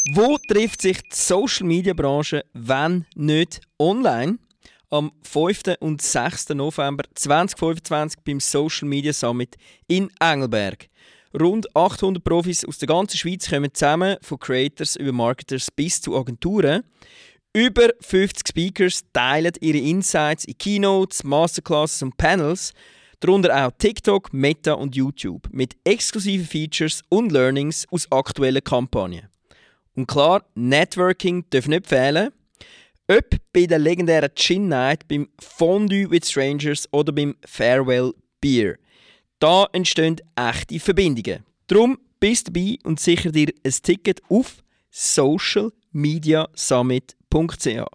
Wo trifft sich die Social-Media-Branche, wenn nicht online? Am 5. und 6. November 2025 beim Social Media Summit in Engelberg. Rund 800 Profis aus der ganzen Schweiz kommen zusammen, von Creators über Marketers bis zu Agenturen. Über 50 Speakers teilen ihre Insights in Keynotes, Masterclasses und Panels, darunter auch TikTok, Meta und YouTube, mit exklusiven Features und Learnings aus aktuellen Kampagnen. Und klar, Networking darf nicht fehlen. Ob bei der legendären Gin Night, beim Fondue with Strangers oder beim Farewell Beer. Da entstehen echte Verbindungen. Darum bist dabei und sicher dir ein Ticket auf socialmediasummit.ch.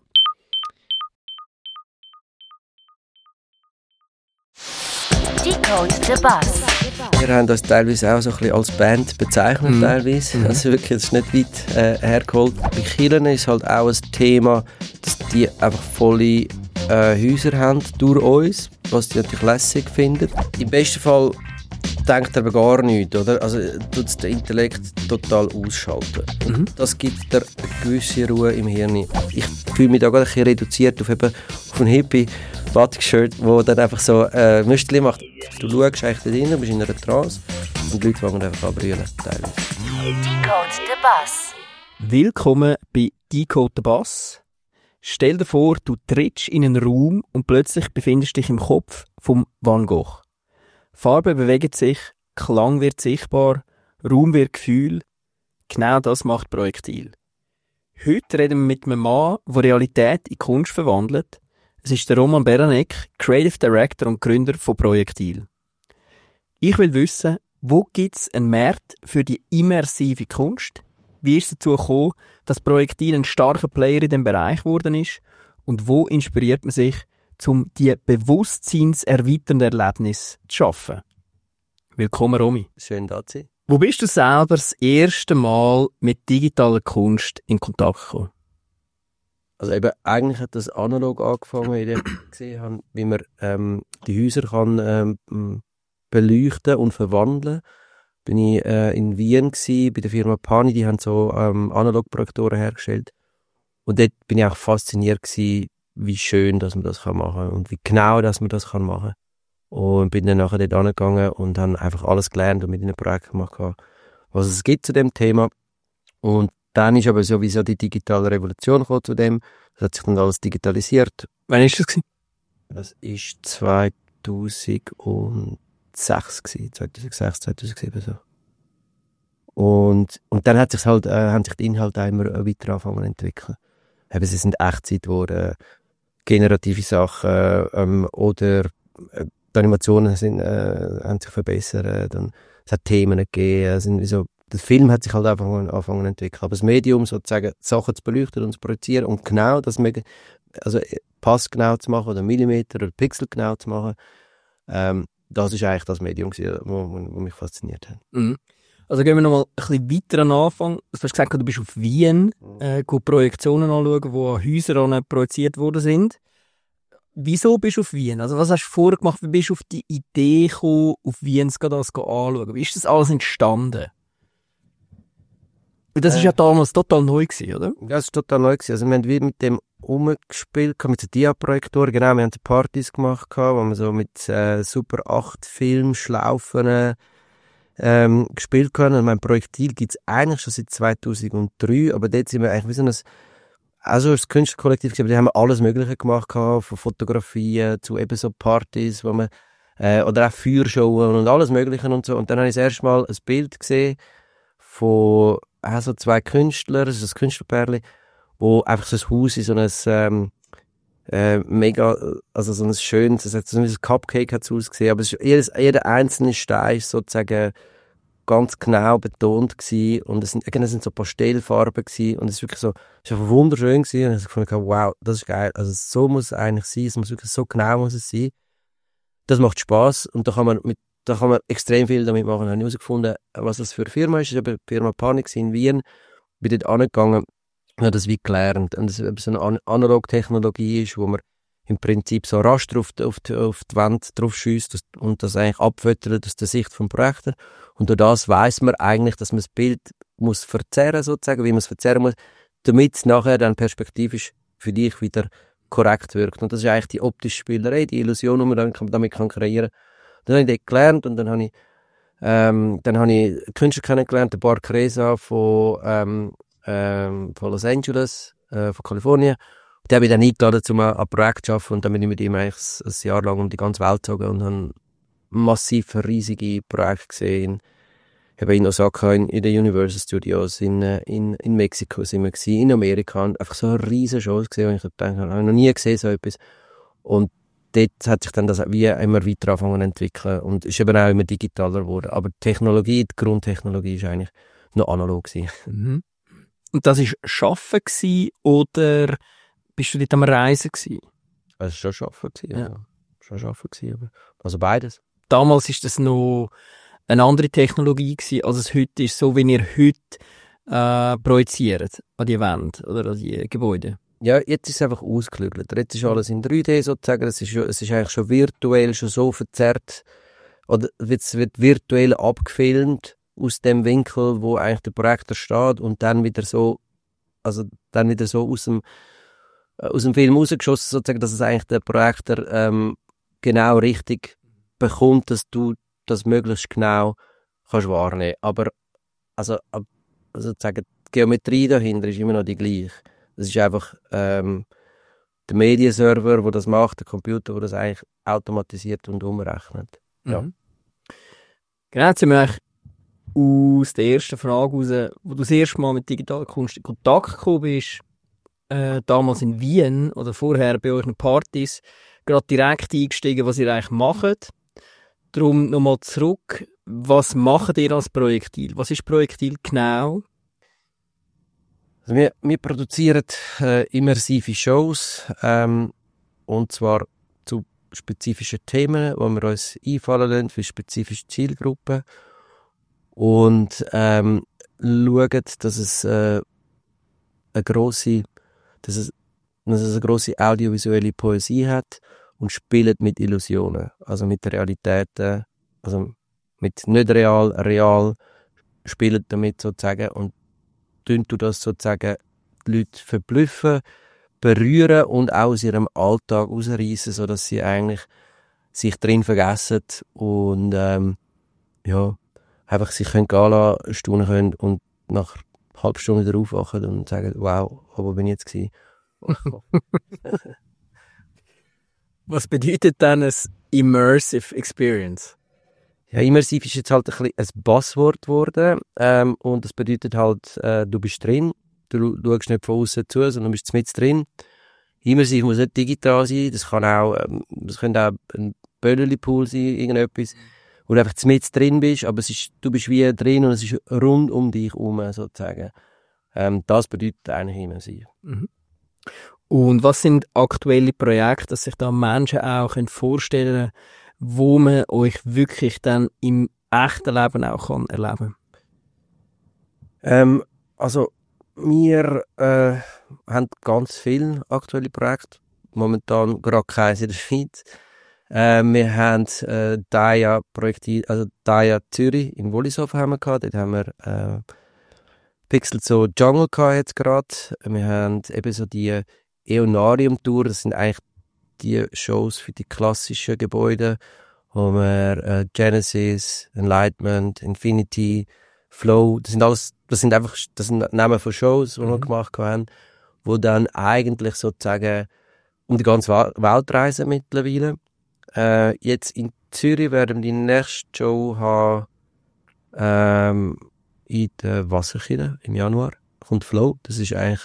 Decode the Bus. Wir haben uns teilweise auch so ein bisschen als Band bezeichnet. Teilweise. Also wirklich, das ist nicht weit hergeholt. Bei Kirchen ist halt auch ein Thema, dass die einfach volle Häuser haben durch uns, was die natürlich lässig finden. Im besten Fall denkt er aber gar nichts, oder? Also tut den Intellekt total ausschalten. Das gibt dir eine gewisse Ruhe im Hirn. Ich fühle mich da gerade ein bisschen reduziert auf ein Hippie Batik-Shirt, wo dann einfach so Müsterli macht. Du schaust eigentlich da drin, bist in einer Trance und die Leute fangen einfach an brüllen, teilweise. Decode the Bus. Willkommen bei Decode the Bus. Stell dir vor, du trittst in einen Raum und plötzlich befindest dich im Kopf vom Van Gogh. Farbe bewegt sich, Klang wird sichtbar, Raum wird Gefühl. Genau das macht Projektil. Heute reden wir mit einem Mann, der Realität in Kunst verwandelt. Es ist der Roman Beranek, Creative Director und Gründer von Projektil. Ich will wissen, wo gibt es einen Markt für die immersive Kunst? Wie ist es dazu gekommen, dass Projektil ein starker Player in diesem Bereich geworden ist? Und wo inspiriert man sich, um die bewusstseinserweiternde Erlebnis zu schaffen? Willkommen, Romy. Schön, da zu sein. Wo bist du selber das erste Mal mit digitaler Kunst in Kontakt gekommen? Also eben, eigentlich hat das analog angefangen, wie ich gesehen habe, wie man die Häuser kann beleuchten und verwandeln. Bin ich in Wien gsi, bei der Firma Pani, die haben so Analogprojektoren hergestellt. Und dort bin ich auch fasziniert gsi, wie schön, dass man das machen kann und wie genau, dass man das machen kann. Und bin dann nachher dort angegangen und habe einfach alles gelernt und mit einem Projekt gemacht, was es gibt zu dem Thema. Und dann ist aber sowieso die digitale Revolution gekommen zu dem. Das hat sich dann alles digitalisiert. Wann war das? Das war 2006 gewesen, 2006, 2007 so. Und dann haben sich die Inhalte immer weiter angefangen zu entwickeln. Eben, sie sind Echtzeit geworden, generative Sachen oder die Animationen haben sich verbessert. Dann, es hat Themen gegeben, der Film hat sich halt einfach angefangen zu entwickeln. Aber das Medium, sozusagen, Sachen zu beleuchten und zu projizieren und genau, passgenau zu machen oder Millimeter oder Pixel genau zu machen, das ist eigentlich das Medium, das mich fasziniert hat. Mhm. Also gehen wir noch mal ein bisschen weiter an den Anfang. Du hast gesagt, du bist auf Wien, Projektionen anschauen, die an Häusern projiziert worden sind. Wieso bist du auf Wien? Also was hast du vorher gemacht? Wie bist du auf die Idee gekommen, auf Wien das anschauen? Wie ist das alles entstanden? Das war ja damals total neu gewesen, oder? Ja, das war total neu gewesen. Also wir haben mit dem rumgespielt, mit den Dia-Projektoren. Genau, wir haben Partys gemacht, wo wir so mit Super 8 Filmschlaufen gespielt haben. Und mein Projektil gibt es eigentlich schon seit 2003, aber dort sind wir eigentlich wie so ein Künstlerkollektiv, aber die haben alles Mögliche gemacht, von Fotografien zu eben so Partys, wo man, oder auch Feuershowen und alles Mögliche und so. Und dann habe ich das erste Mal ein Bild gesehen von so zwei Künstlern, das ist ein Künstlerpärchen, wo einfach so ein Haus in so ein mega, also so ein schönes, so ein Cupcake hat es ausgesehen, aber jeder einzelne Stein ist sozusagen ganz genau betont gewesen und es sind so Pastellfarben gewesen und es ist wirklich so, es ist einfach wunderschön gewesen und ich habe gefunden, wow, das ist geil, also so muss es eigentlich sein, es muss wirklich so genau muss es sein. Das macht Spass und da kann man extrem viel damit machen. Ich habe herausgefunden, was das für eine Firma ist. Ich habe die Firma Panik in Wien, bin dort angegangen und habe das wie gelernt. Und das ist so eine Analog-Technologie ist, wo man im Prinzip so Raster auf die Wand drauf schiesst und das eigentlich abfüttert aus der Sicht vom Projektor. Und durch das weiss man eigentlich, dass man das Bild muss verzerren sozusagen, wie man es verzerren muss, damit es nachher dann perspektivisch für dich wieder korrekt wirkt. Und das ist eigentlich die optische Spielerei, die Illusion, die man damit kann kreieren kann. Dann habe ich das gelernt und dann habe ich einen Künstler kennengelernt, den Bar Cresa von Los Angeles, von Kalifornien. Der habe ich dann eingeladen, um an einem Projekt zu arbeiten und dann bin ich mit ihm eigentlich ein Jahr lang um die ganze Welt gezogen und habe massiv riesige Projekte gesehen. Eben in Osaka, in den Universal Studios, in Mexiko sind wir gewesen, in Amerika, und einfach so riesige Shows gesehen, und ich dachte, ich habe noch nie gesehen so etwas. Und dort hat sich dann das wie immer weiter angefangen zu entwickeln und ist eben auch immer digitaler geworden. Aber die Grundtechnologie ist eigentlich noch analog gewesen. Mhm. Und das war Schaffen gewesen, oder bist du dort am Reisen gewesen? Es war schon Schaffen gewesen, Ja. ja. Schon Schaffen gewesen, aber also beides. Damals war das noch eine andere Technologie gewesen, als es heute ist, so wie ihr heute projiziert an die Wände oder an die Gebäude. Ja, jetzt ist es einfach ausgeklügelt. Jetzt ist alles in 3D sozusagen. Es ist eigentlich schon virtuell, schon so verzerrt. Oder es wird virtuell abgefilmt aus dem Winkel, wo eigentlich der Projektor steht, und dann wieder so aus dem Film rausgeschossen, sozusagen, dass es eigentlich der Projektor genau richtig bekommt, dass du das möglichst genau kannst wahrnehmen. Aber sozusagen, die Geometrie dahinter ist immer noch die gleiche. Das ist einfach der Medienserver, der das macht, der Computer, der das eigentlich automatisiert und umrechnet. Ja. Mhm. Genau, jetzt sind wir eigentlich aus der ersten Frage raus, wo du das erste Mal mit digitaler Kunst in Kontakt gekommen bist, damals in Wien oder vorher bei euren Partys, gerade direkt eingestiegen, was ihr eigentlich macht. Darum nochmal zurück, was macht ihr als Projektil? Was ist Projektil genau? Also wir produzieren immersive Shows, und zwar zu spezifischen Themen, wo wir uns einfallen lassen für spezifische Zielgruppen, und schauen, dass es eine grosse audiovisuelle Poesie hat, und spielen mit Illusionen, also mit Realitäten, also mit nicht real, spielen damit sozusagen, und du das sozusagen die Leute verblüffen, berühren und auch aus ihrem Alltag rausreißen, sodass sie eigentlich sich drin vergessen und einfach sich gehen lassen, staunen können und nach einer halben Stunde wieder aufwachen und sagen, wow, wo bin ich jetzt gewesen? Was bedeutet dann ein Immersive Experience? Ja, immersiv ist jetzt halt ein Buzzword geworden, und das bedeutet halt, du bist drin, du schaust nicht von außen zu, sondern bist mit drin. Immersiv muss nicht digital sein, das könnte auch ein Bölleli-Pool sein, irgendetwas, wo du einfach mit drin bist, aber du bist wie drin und es ist rund um dich herum sozusagen. Das bedeutet eigentlich immersiv. Mhm. Und was sind aktuelle Projekte, dass sich da Menschen auch vorstellen können, wo man euch wirklich dann im echten Leben auch kann erleben kann? Also wir haben ganz viele aktuelle Projekte, momentan gerade keins in der Schweiz. Wir haben Daya Zürich in Wollishofen haben wir gehabt, dort haben wir Pixel so Jungle gehabt jetzt gerade. Wir haben eben so die Eonarium-Tour, das sind eigentlich die Shows für die klassischen Gebäude, wo wir Genesis, Enlightenment, Infinity, Flow, das sind Namen von Shows, die wir gemacht haben, wo dann eigentlich sozusagen um die ganze Welt reisen mittlerweile. Jetzt in Zürich werden wir die nächste Show haben in der Wasserkirche im Januar. Kommt Flow, das ist eigentlich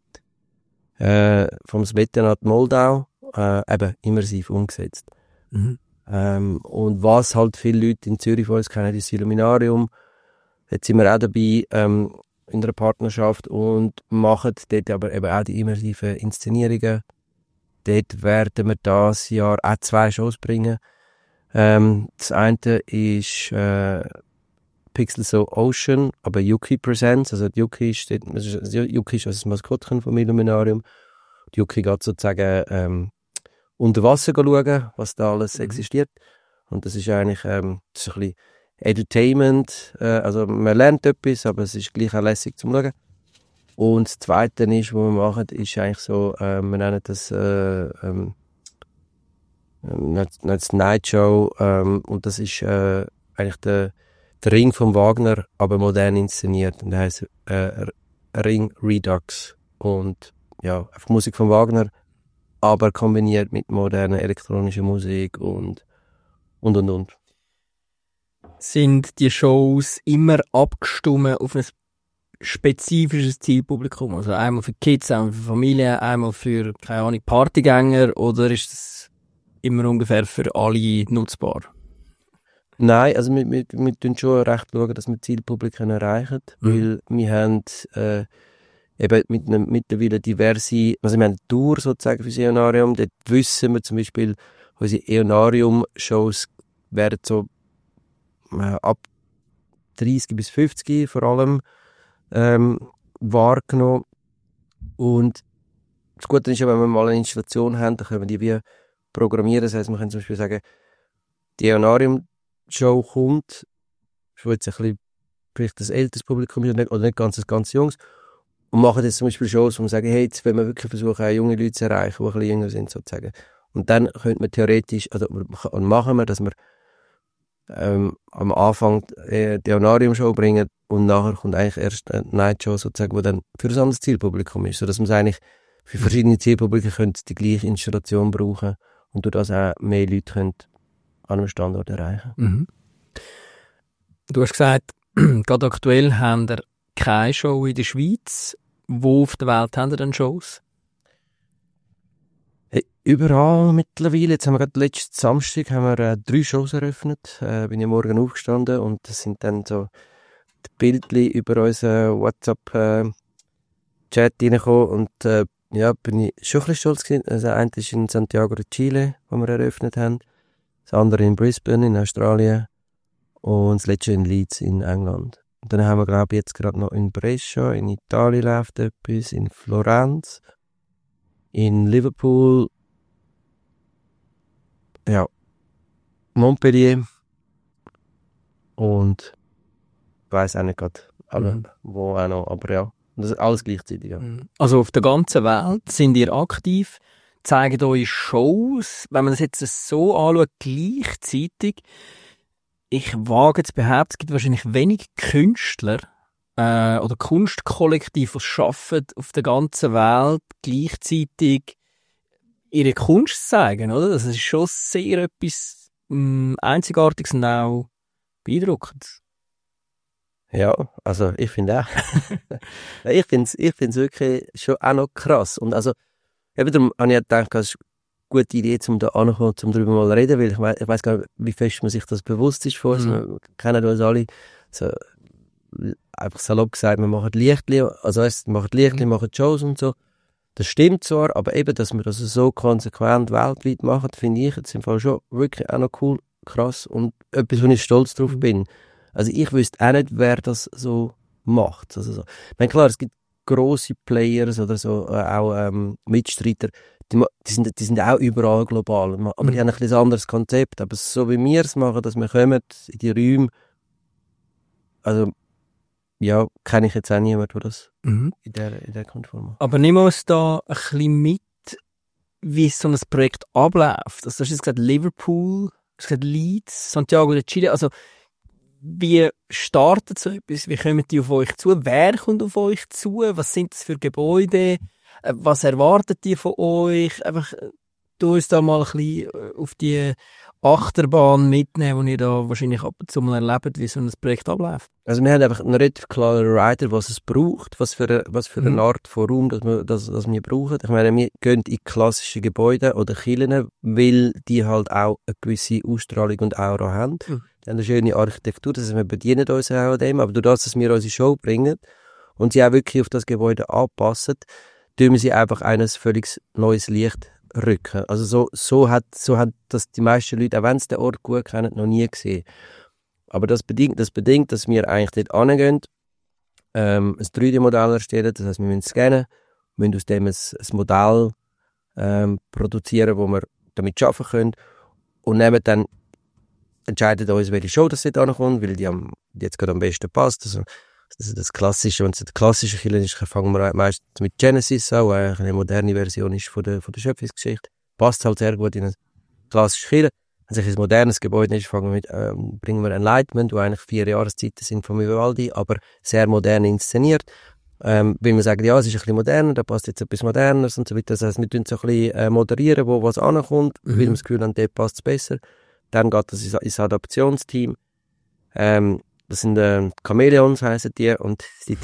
vom Smetanat Moldau eben immersiv umgesetzt. Mhm. Und was halt viele Leute in Zürich von uns kennen, ist das Illuminarium. Jetzt sind wir auch dabei in einer Partnerschaft und machen dort aber eben auch die immersiven Inszenierungen. Dort werden wir dieses Jahr auch 2 Shows bringen. Das eine ist Pixel so Ocean, aber Yuki Presents. Also Yuki ist das Maskottchen vom Illuminarium. Die Yuki geht sozusagen unter Wasser schauen, was da alles existiert. Und das ist eigentlich das ist ein bisschen Entertainment, also man lernt etwas, aber es ist gleich auch lässig zum Schauen. Und das Zweite ist, was wir machen, ist eigentlich so, wir nennen das Night Show, und das ist eigentlich der Ring von Wagner, aber modern inszeniert. Und der heisst Ring Redux. Und ja, einfach Musik von Wagner, aber kombiniert mit moderner elektronischer Musik und. Sind die Shows immer abgestimmt auf ein spezifisches Zielpublikum? Also einmal für Kids, einmal für Familien, einmal für, keine Ahnung, Partygänger, oder ist das immer ungefähr für alle nutzbar? Nein, also wir schauen schon recht schauen, dass wir Zielpubliken erreichen, weil wir haben eben mittlerweile diverse, also wir haben eine Tour sozusagen für das Eonarium, dort wissen wir zum Beispiel, unsere Eonarium-Shows werden so ab 30 bis 50 vor allem wahrgenommen. Und das Gute ist ja, wenn wir mal eine Installation haben, dann können wir die wie programmieren. Das heisst, wir können zum Beispiel sagen, die Eonarium-Show kommt, ist jetzt ein bisschen vielleicht das älteres Publikum oder nicht ganz Jungs, und machen jetzt zum Beispiel Shows, wo wir sagen, hey, jetzt wollen wir wirklich versuchen, auch junge Leute zu erreichen, die ein bisschen jünger sind, sozusagen. Und dann könnte man theoretisch, also und machen wir, dass wir am Anfang die Eonarium-Show bringen und nachher kommt eigentlich erst eine Night-Show sozusagen, die dann für ein anderes Zielpublikum ist, sodass man es eigentlich für verschiedene Zielpubliken die gleiche Installation brauchen und durch das auch mehr Leute an einem Standort erreichen. Mhm. Du hast gesagt, gerade aktuell haben wir keine Show in der Schweiz. Wo auf der Welt haben wir denn Shows? Hey, überall mittlerweile. Jetzt haben wir gerade letzten Samstag 3 Shows eröffnet. Bin ich morgen aufgestanden und das sind dann so die Bildchen über unseren WhatsApp-Chat reingekommen und ja, bin ich schon ein bisschen stolz gewesen. Also eine ist in Santiago de Chile, wo wir eröffnet haben. Das andere in Brisbane in Australien und das letzte in Leeds in England. Und dann haben wir, glaube ich, jetzt gerade noch in Brescia, in Italien läuft etwas, in Florenz, in Liverpool, ja, Montpellier und ich weiss auch nicht gerade alle, wo auch noch, aber ja, das ist alles gleichzeitig. Ja. Also auf der ganzen Welt sind ihr aktiv, zeigen euch Shows, wenn man das jetzt so anschaut, gleichzeitig. Ich wage zu behaupten, es gibt wahrscheinlich wenig Künstler oder Kunstkollektive, die arbeiten auf der ganzen Welt gleichzeitig ihre Kunst zeigen, oder? Das ist schon sehr etwas Einzigartiges und auch beeindruckendes. Ja, also ich finde auch. ich finde es wirklich schon auch noch krass. Und also, eben darum habe ich gedacht, das ist eine gute Idee, um da anzukommen, um darüber mal zu reden, weil ich weiss gar nicht, wie fest man sich das bewusst ist von uns. Wir kennen uns alle. So, einfach salopp gesagt, wir machen Lichtli, also wir machen Lichtli, machen Shows und so. Das stimmt zwar, aber eben, dass wir das so konsequent weltweit machen, finde ich jetzt im Fall schon wirklich auch noch cool, krass und etwas, wo ich stolz drauf bin. Also ich wüsste auch nicht, wer das so macht. Also so. Ich meine, klar, es gibt grosse Players oder so, auch Mitstreiter, die sind auch überall global, aber die haben ein bisschen anderes Konzept. Aber so wie wir es machen, dass wir kommen in die Räume, also ja, kenne ich jetzt auch niemanden, der das in der Konform macht. Aber nimm uns da ein bisschen mit, wie so ein Projekt abläuft. Also du hast jetzt gesagt Liverpool, du hast gesagt Leeds, Santiago de Chile, also wie startet so etwas? Wie kommen die auf euch zu? Wer kommt auf euch zu? Was sind das für Gebäude? Was erwartet die von euch? Einfach, du uns da mal ein bisschen auf die Achterbahn mitnehmen, die ihr da wahrscheinlich ab und zu mal erlebt, wie so ein Projekt abläuft. Also wir haben einfach einen relativ klaren Rider, was es braucht, was für eine Art von Raum das wir brauchen. Ich meine, wir gehen in klassische Gebäude oder Kirchen, weil die halt auch eine gewisse Ausstrahlung und Aura haben. Die haben eine schöne Architektur, das heißt, wir bedienen uns auch an dem, aber durch das, dass wir unsere Show bringen und sie auch wirklich auf das Gebäude anpassen, tun wir sie einfach eines völlig neues Licht rücken. Also so hat das die meisten Leute, auch wenn sie den Ort gut kennen, noch nie gesehen. Aber das bedingt, dass wir eigentlich dort hingehen, ein 3D-Modell erstellen, das heisst, wir müssen scannen, müssen aus dem ein Modell produzieren, wo wir damit arbeiten können und nehmen dann entscheiden uns, welche Show das dort ankommt, weil die jetzt gerade am besten passt. Also das Klassische, wenn es der klassische Killer ist, fangen wir meistens mit Genesis an, weil eine moderne Version ist von der Schöpfungsgeschichte. Passt halt sehr gut in ein klassisches Killer. Wenn es ein modernes Gebäude ist, bringen wir Enlightenment, wo eigentlich 4 Jahreszeiten sind von Vivaldi, aber sehr modern inszeniert. Weil wir sagen, ja, es ist ein bisschen moderner, da passt jetzt etwas Moderneres und so weiter. Das heisst, wir tun so ein bisschen moderieren, wo was ankommt, weil wir das Gefühl haben, dort passt es besser. Dann geht das ins Adaptionsteam. Das sind Chameleons heissen die, und die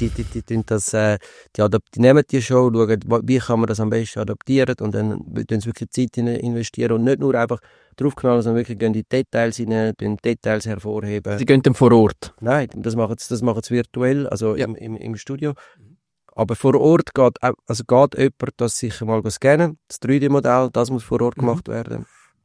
nehmen die Show, schauen, wie kann man das am besten adaptieren, und dann tun sie wirklich Zeit investieren und nicht nur einfach draufknallen, sondern wirklich gehen die Details rein, Details hervorheben. Sie gehen dann vor Ort? Nein, das machen sie virtuell, also im Studio. Aber vor Ort geht jemand, das sicher mal scannen, das 3D-Modell, das muss vor Ort gemacht werden.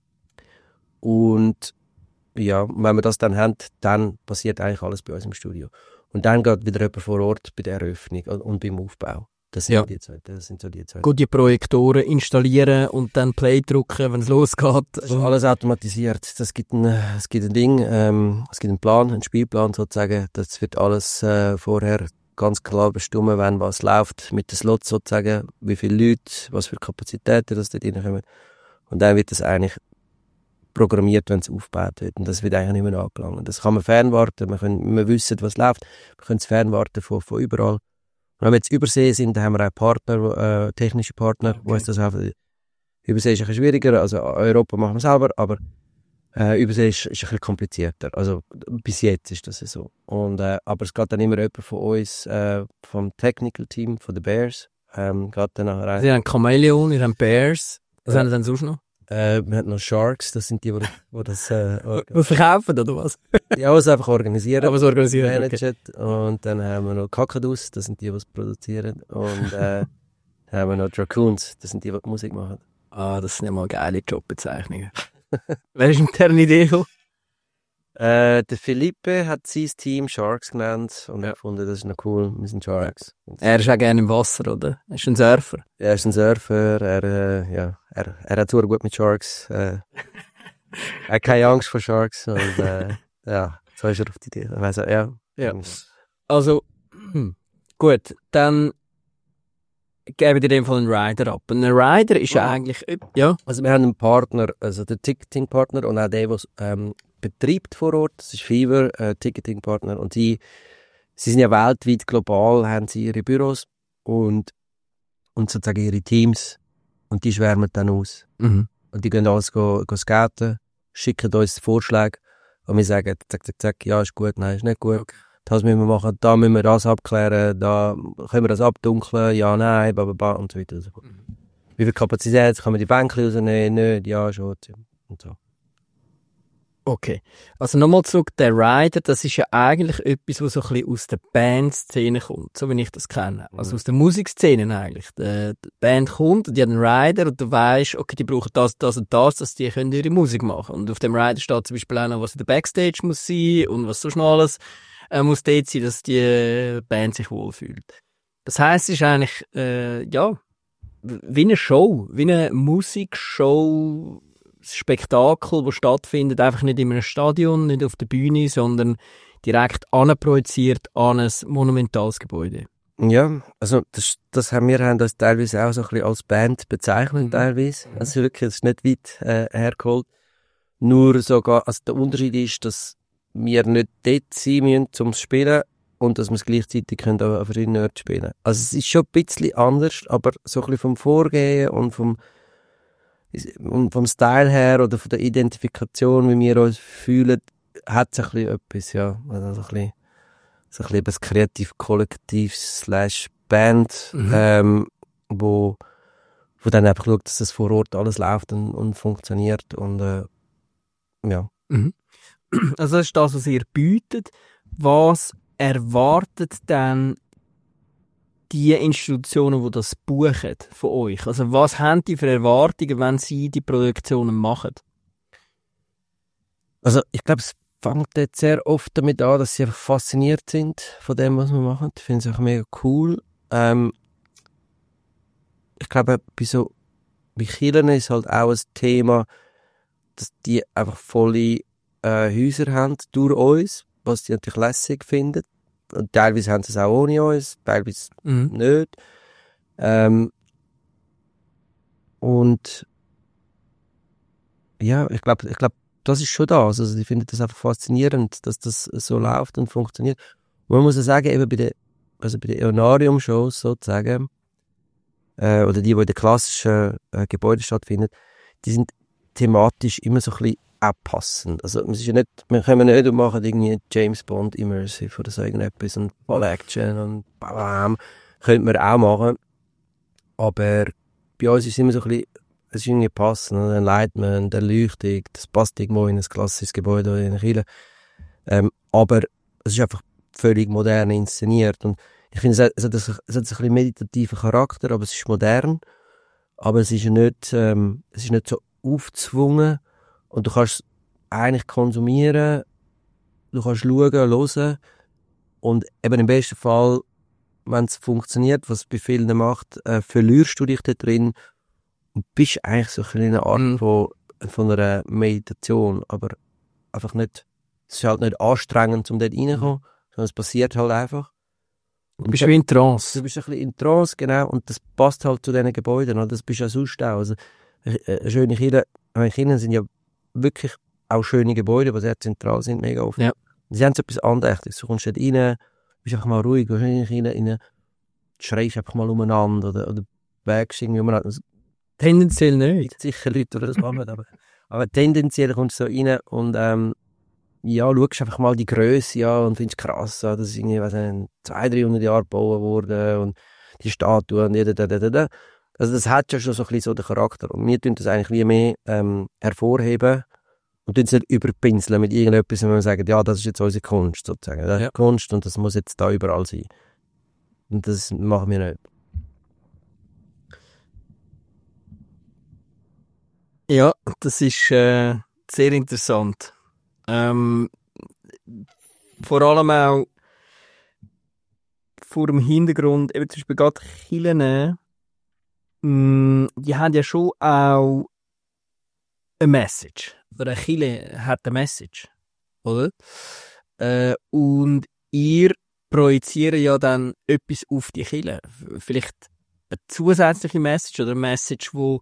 Und ja, wenn wir das dann haben, dann passiert eigentlich alles bei uns im Studio. Und dann geht wieder jemand vor Ort bei der Eröffnung und beim Aufbau. Das sind so die zwei. Gut, die Projektoren installieren und dann Play drücken, wenn es losgeht. Das ist alles automatisiert. Es gibt ein Ding, es gibt einen Plan, einen Spielplan sozusagen. Das wird alles vorher ganz klar bestimmen, wenn was läuft, mit den Slots sozusagen, wie viele Leute, was für Kapazitäten das dort reinkommen. Und dann wird das eigentlich programmiert, wenn es aufgebaut wird. Und das wird eigentlich nicht mehr angelangt. Das kann man fernwarten, wir wissen, was läuft, wir können es fernwarten von überall. Und wenn wir jetzt Übersee sind, dann haben wir auch Partner, technische Partner, die uns das helfen. Übersee ist ein bisschen schwieriger, also Europa machen wir selber, aber Übersee ist ein bisschen komplizierter. Also bis jetzt ist das so. Und, aber es geht dann immer jemand von uns, vom Technical Team, von den Bears, geht dann nachher rein. Sie haben Chameleon, ihr habt Bears. Was haben Sie denn sonst noch? Wir haben noch Sharks, das sind die das Was verkaufen oder was? Ja, was einfach organisieren. Aber so organisieren, managen. Okay. Und dann haben wir noch Kakadus, das sind die, die es produzieren. Und dann haben wir noch Dracoons, das sind die Musik machen. Ah, das sind ja mal geile Jobbezeichnungen. Wer ist mit dieser Idee gekommen? Der Felipe hat sein Team Sharks genannt und ich fand, das ist noch cool, wir sind Sharks. Er ist auch gerne im Wasser, oder? Er ist ein Surfer. Er ist ein Surfer, er hat sehr gut mit Sharks. Er hat keine Angst vor Sharks und ja, so ist er auf die Idee. Also, ja. Also, gut, dann geben wir in dem Fall einen Rider ab. Ein Rider ist ja eigentlich, ja. Also wir haben einen Partner, also den Ticketing-Partner und auch der, der betreibt vor Ort, das ist Fever, Ticketing-Partner, und sie sind ja weltweit, global, haben sie ihre Büros und sozusagen ihre Teams, und die schwärmen dann aus. Mhm. Und die gehen alles scouten, schicken uns Vorschläge und wir sagen, zack, ja, ist gut, nein, ist nicht gut. Okay. Das müssen wir machen, da müssen wir das abklären, da können wir das abdunkeln, ja, nein, blablabla und so weiter. Mhm. Wie viel Kapazität, kann man die Bänke rausnehmen, nicht, ja, schon, und so. Okay, also nochmal zurück, der Rider, das ist ja eigentlich etwas, was so ein bisschen aus der Bandszene kommt, so wie ich das kenne. Also aus der Musikszene eigentlich. Die Band kommt und die hat einen Rider und du weisst, okay, die brauchen das und das, dass die können ihre Musik machen. Und auf dem Rider steht zum Beispiel auch noch, was in der Backstage muss sein und was sonst noch alles muss dort sein, dass die Band sich wohlfühlt. Das heisst, es ist eigentlich, ja, wie eine Show, wie eine Musikshow, Spektakel, das stattfindet, einfach nicht in einem Stadion, nicht auf der Bühne, sondern direkt anprojiziert an ein monumentales Gebäude. Ja, also das haben wir das teilweise auch so ein bisschen als Band bezeichnet, teilweise. Also wirklich, es ist nicht weit hergeholt. Nur sogar, also der Unterschied ist, dass wir nicht dort sein müssen, um zu spielen, und dass wir es gleichzeitig können an verschiedenen Orten spielen. Also es ist schon ein bisschen anders, aber so ein bisschen vom Vorgehen und vom Style her oder von der Identifikation, wie wir uns fühlen, hat es ein bisschen etwas, ja. Also so ein bisschen etwas kreativ-kollektiv / Band, wo dann einfach schaut, dass das vor Ort alles läuft und funktioniert und ja. Mhm. Also das ist das, was ihr bietet. Was erwartet dann die Institutionen, die das buchen von euch? Also was haben die für Erwartungen, wenn sie die Produktionen machen? Also ich glaube, es fängt jetzt sehr oft damit an, dass sie einfach fasziniert sind von dem, was wir machen. Ich finde es auch mega cool. Ich glaube, bei Kirchen ist halt auch ein Thema, dass die einfach volle Häuser haben durch uns, was die natürlich lässig finden. Und teilweise haben sie es auch ohne uns, teilweise nicht. Und ja, ich glaube, das ist schon das. Also ich finde das einfach faszinierend, dass das so läuft und funktioniert. Und man muss ja sagen, eben bei den Eonarium-Shows sozusagen, oder die in den klassischen Gebäuden stattfinden, die sind thematisch immer so ein bisschen auch passend. Also es ist ja nicht, wir können nicht und machen irgendwie James Bond Immersive oder so irgendetwas und Ball Action und bam, könnte man auch machen. Aber bei uns ist es immer so ein bisschen, es ist irgendwie passend, oder? Ein Lightman, der Leuchtung, das passt irgendwo in ein klassisches Gebäude oder in eine Kirche. Aber es ist einfach völlig modern inszeniert und ich finde, es hat ein bisschen meditativen Charakter, aber es ist modern, aber es ist nicht so aufgezwungen und du kannst es eigentlich konsumieren, du kannst schauen, hören und eben im besten Fall, wenn es funktioniert, was es bei vielen macht, verlierst du dich da drin und bist eigentlich so eine Art von einer Meditation, aber einfach nicht, es ist halt nicht anstrengend, um dort reinzukommen, sondern es passiert halt einfach. Du bist wie in Trance. Du bist ein bisschen in Trance, genau, und das passt halt zu diesen Gebäuden, und das bist ja sonst auch. Also, schöne Kirchen sind ja wirklich auch schöne Gebäude, die sehr zentral sind, mega oft. Ja. Sie haben so etwas Andächtiges. Du kommst dort rein, bist einfach mal ruhig, du gehst in die Kirche rein, schreist einfach mal umeinander oder wägst irgendwie umeinander. Also, tendenziell nicht. Sicher Leute, die das machen, aber tendenziell kommst du so rein und ja, schaust einfach mal die Grösse an und findest krass, das ist irgendwie 200-300 Jahre gebaut worden und die Statuen und da. Also das hat ja schon so ein bisschen so den Charakter und wir tun das eigentlich wie mehr hervorheben und tun es nicht überpinseln mit irgendetwas, wenn wir sagen, ja, das ist jetzt unsere Kunst sozusagen. Das ist Kunst und das muss jetzt da überall sein. Und das machen wir nicht. Ja, das ist sehr interessant. Vor allem auch vor dem Hintergrund, eben zum Beispiel gerade Kirchen, die haben ja schon auch eine Message. Oder eine Kirche hat eine Message, oder? Und ihr projiziert ja dann etwas auf die Kirche. Vielleicht eine zusätzliche Message oder eine Message, wo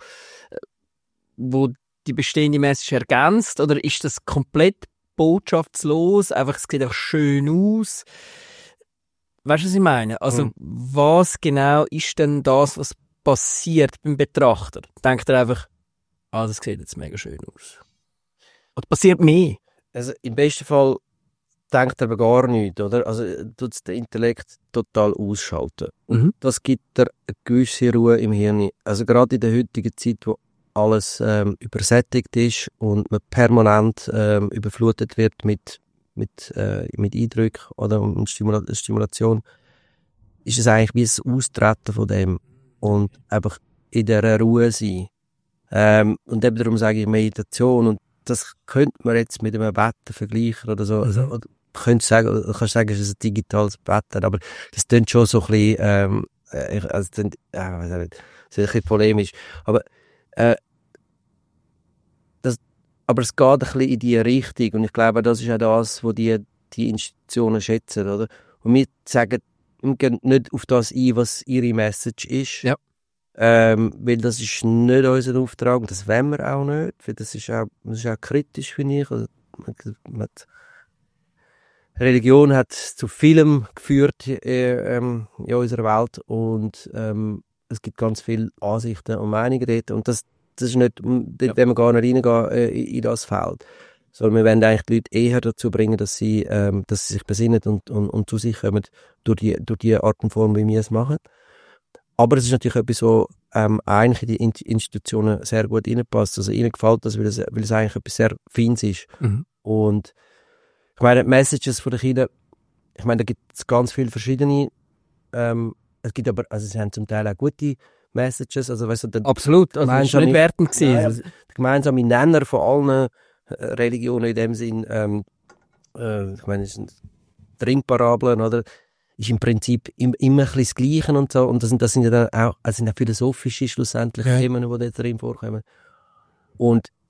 die bestehende Message ergänzt, oder ist das komplett botschaftslos, einfach es sieht auch schön aus? Weißt du, was ich meine? Also was genau ist denn das, was passiert beim Betrachter? Denkt er einfach, das sieht jetzt mega schön aus? Oder passiert mehr? Also im besten Fall denkt er aber gar nichts, oder? Also tut den Intellekt total ausschalten. Und das gibt er eine gewisse Ruhe im Hirn. Also gerade in der heutigen Zeit, wo alles übersättigt ist und man permanent überflutet wird mit Eindrücken oder Stimulation, ist es eigentlich wie ein Austreten von dem und einfach in dieser Ruhe sein. Und eben darum sage ich Meditation und das könnte man jetzt mit einem Betten vergleichen oder so. Also, oder kannst sagen, es ist ein digitales Betten, aber das klingt schon so ein bisschen, das ist ein bisschen polemisch, aber aber es geht ein bisschen in diese Richtung und ich glaube, das ist auch das, was die Institutionen schätzen, oder? Und wir gehen nicht auf das ein, was ihre Message ist, weil das ist nicht unser Auftrag und das wollen wir auch nicht, weil das ist auch kritisch, finde ich. Also, Religion hat zu vielem geführt in unserer Welt und es gibt ganz viele Ansichten und Meinungen dort und das ist nicht, dort wollen wir gar nicht reingehen in das Feld. Sondern wir wollen eigentlich die Leute eher dazu bringen, dass sie sich besinnen und zu sich kommen durch die Art und Form, wie wir es machen. Aber es ist natürlich etwas, wo eigentlich in die Institutionen sehr gut reinpasst. Also ihnen gefällt das, weil es eigentlich etwas sehr Feines ist. Und ich meine, die Messages von den Kindern, ich meine, da gibt es ganz viele verschiedene. Es gibt aber, also sie haben zum Teil auch gute Messages, also weißt du, absolut, also das war nicht wertend gewesen. Der gemeinsame Nenner von allen Religionen in dem Sinn, ich meine, es sind Trinkparabeln, oder, ist im Prinzip immer ein bisschen das Gleiche und so, und das sind ja dann auch, also sind ja philosophische schlussendlich Themen, die da drin vorkommen. Und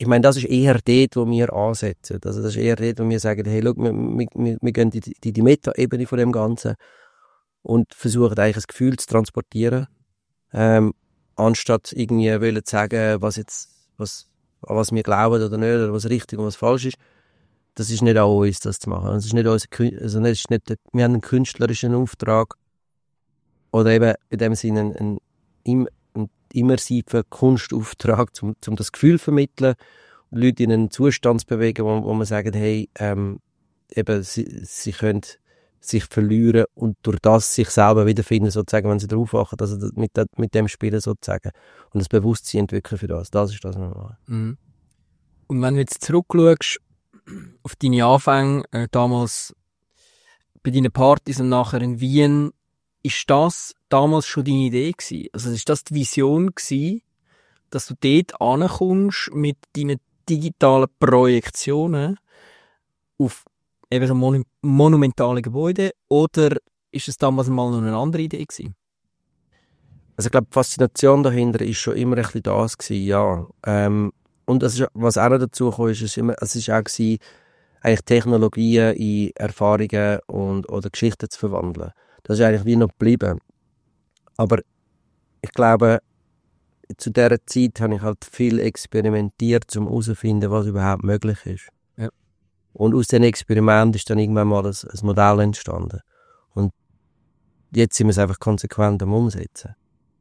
ich meine, das ist eher dort, wo wir ansetzen. Also das ist eher dort, wo wir sagen, hey, schau, wir gehen die Meta-Ebene von dem Ganzen und versuchen eigentlich ein Gefühl zu transportieren, anstatt irgendwie wollen zu sagen, an was wir glauben oder nicht, oder was richtig und was falsch ist. Das ist nicht an uns, das zu machen. Das ist nicht wir haben einen künstlerischen Auftrag oder eben in dem Sinne einen immersiven Kunstauftrag, um das Gefühl zu vermitteln, Leute in einen Zustand zu bewegen, wo man sagt, hey, eben, sie können sich verlieren und durch das sich selber wiederfinden, sozusagen, wenn sie drauf wachen, also mit dem Spielen sozusagen. Und das Bewusstsein entwickeln für das. Das ist das, was wir machen. Mhm. Und wenn du jetzt zurückschaust auf deine Anfänge, damals bei deinen Partys und nachher in Wien, ist das damals schon deine Idee gewesen? Also ist das die Vision gewesen, dass du dort ankommst mit deinen digitalen Projektionen auf eben so monumentale Gebäude, oder ist es damals mal noch eine andere Idee gewesen? Also ich glaube, die Faszination dahinter ist schon immer ein bisschen das gewesen, ja. Und das ist, was auch noch dazu kam, ist, es ist auch gewesen, eigentlich Technologien in Erfahrungen oder Geschichten zu verwandeln. Das ist eigentlich wie noch geblieben. Aber ich glaube, zu dieser Zeit habe ich halt viel experimentiert, um herauszufinden, was überhaupt möglich ist. Ja. Und aus diesem Experiment ist dann irgendwann mal ein Modell entstanden. Und jetzt sind wir es einfach konsequent am Umsetzen.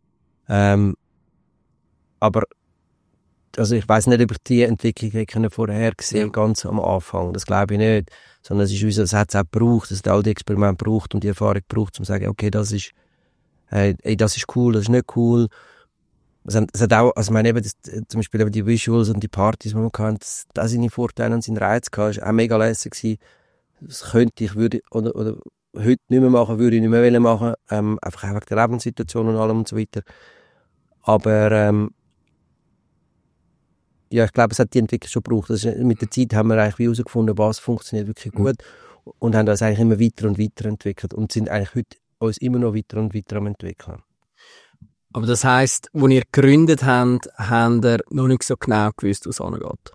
Aber also ich weiss nicht, ob ich die Entwicklung vorher gesehen ganz am Anfang. Das glaube ich nicht. Sondern es hat es auch gebraucht, es hat all die Experimente gebraucht und die Erfahrung gebraucht, um zu sagen, okay, das ist cool, das ist nicht cool. Es hat auch, also ich meine eben, zum Beispiel eben die Visuals und die Partys, die man kann, das seine Vorteile und seinen Reiz gehabt, das war auch mega lässig gewesen. Das würde heute nicht mehr machen, würde ich nicht mehr machen, einfach wegen der Lebenssituation und allem und so weiter. Aber ja, ich glaube, es hat die Entwicklung schon gebraucht. Also mit der Zeit haben wir eigentlich herausgefunden, was funktioniert wirklich gut und haben das eigentlich immer weiter und weiter entwickelt und sind eigentlich heute uns immer noch weiter und weiter am entwickeln. Aber das heisst, als ihr gegründet habt, habt ihr noch nicht so genau gewusst, was angeht?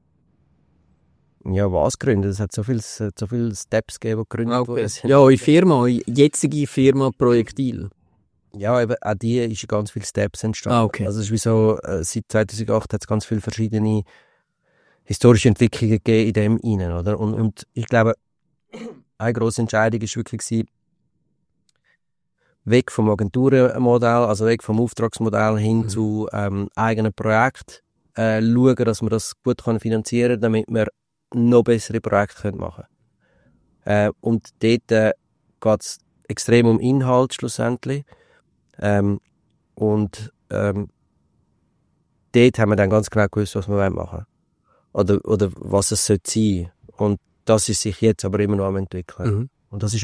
Ja, was gründen? Es hat so viele Steps gegeben, die gegründet wurden. Ja, eure Firma, eure jetzige Firma Projektil. Ja, eben, auch die ist in ganz viele Steps entstanden. Okay. Also es ist wie so, seit 2008 hat es ganz viele verschiedene historische Entwicklungen gegeben in dem hinein, oder? Und ich glaube, eine grosse Entscheidung war wirklich weg vom Agenturenmodell, also weg vom Auftragsmodell hin zu eigenen Projekten, schauen, dass wir das gut finanzieren können, damit wir noch bessere Projekte machen können. Und dort geht es extrem um Inhalt schlussendlich. Dort haben wir dann ganz genau gewusst, was wir machen wollen. Oder was es sein sollte. Und das ist sich jetzt aber immer noch am entwickeln. Und das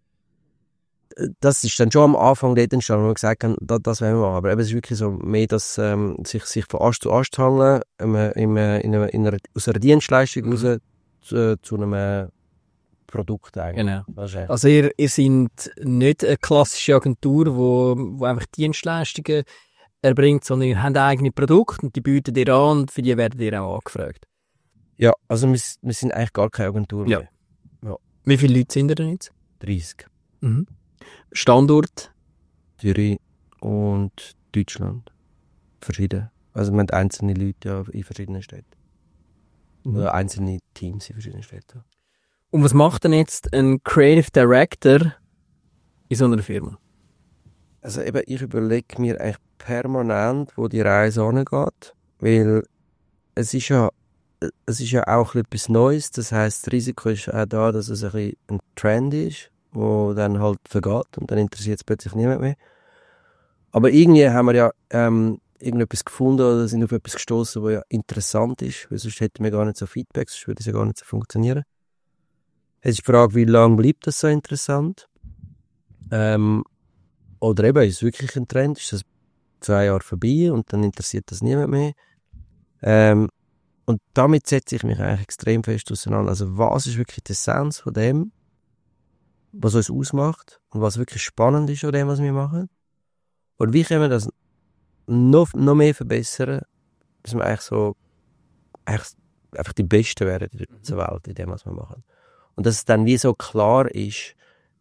ist dann schon am Anfang dort entstanden, wo wir gesagt haben, das wollen wir machen. Aber eben, es ist wirklich so mehr, dass sich von Ast zu Ast hangeln, aus einer Dienstleistung raus zu einem Produkt eigentlich. Genau. Also ihr seid nicht eine klassische Agentur, wo einfach Dienstleistungen erbringt, sondern ihr habt eigene Produkte und die bietet ihr an und für die werdet ihr auch angefragt. Ja, also wir sind eigentlich gar keine Agentur mehr. Ja. Wie viele Leute sind ihr denn jetzt? 30. Standort? Zürich und Deutschland. Verschieden. Also wir haben einzelne Leute ja in verschiedenen Städten. Oder einzelne Teams in verschiedenen Städten. Und was macht denn jetzt ein Creative Director in so einer Firma? Also eben, ich überlege mir eigentlich permanent, wo die Reise angeht, weil es ist ja auch etwas Neues. Das heisst, das Risiko ist auch da, dass es ein Trend ist, wo dann halt vergeht und dann interessiert es plötzlich niemand mehr. Aber irgendwie haben wir ja irgendetwas gefunden oder sind auf etwas gestoßen, was ja interessant ist, weil sonst hätten wir gar nicht so Feedbacks, sonst würde es ja gar nicht so funktionieren. Jetzt ist die Frage, wie lange bleibt das so interessant? Oder eben, ist es wirklich ein Trend? Ist das 2 Jahre vorbei und dann interessiert das niemand mehr? Und damit setze ich mich eigentlich extrem fest auseinander. Also was ist wirklich die Essenz von dem, was uns ausmacht und was wirklich spannend ist an dem, was wir machen? Und wie können wir das noch mehr verbessern, dass wir eigentlich so einfach die Besten werden in der Welt, in dem, was wir machen. Und dass es dann wie so klar ist,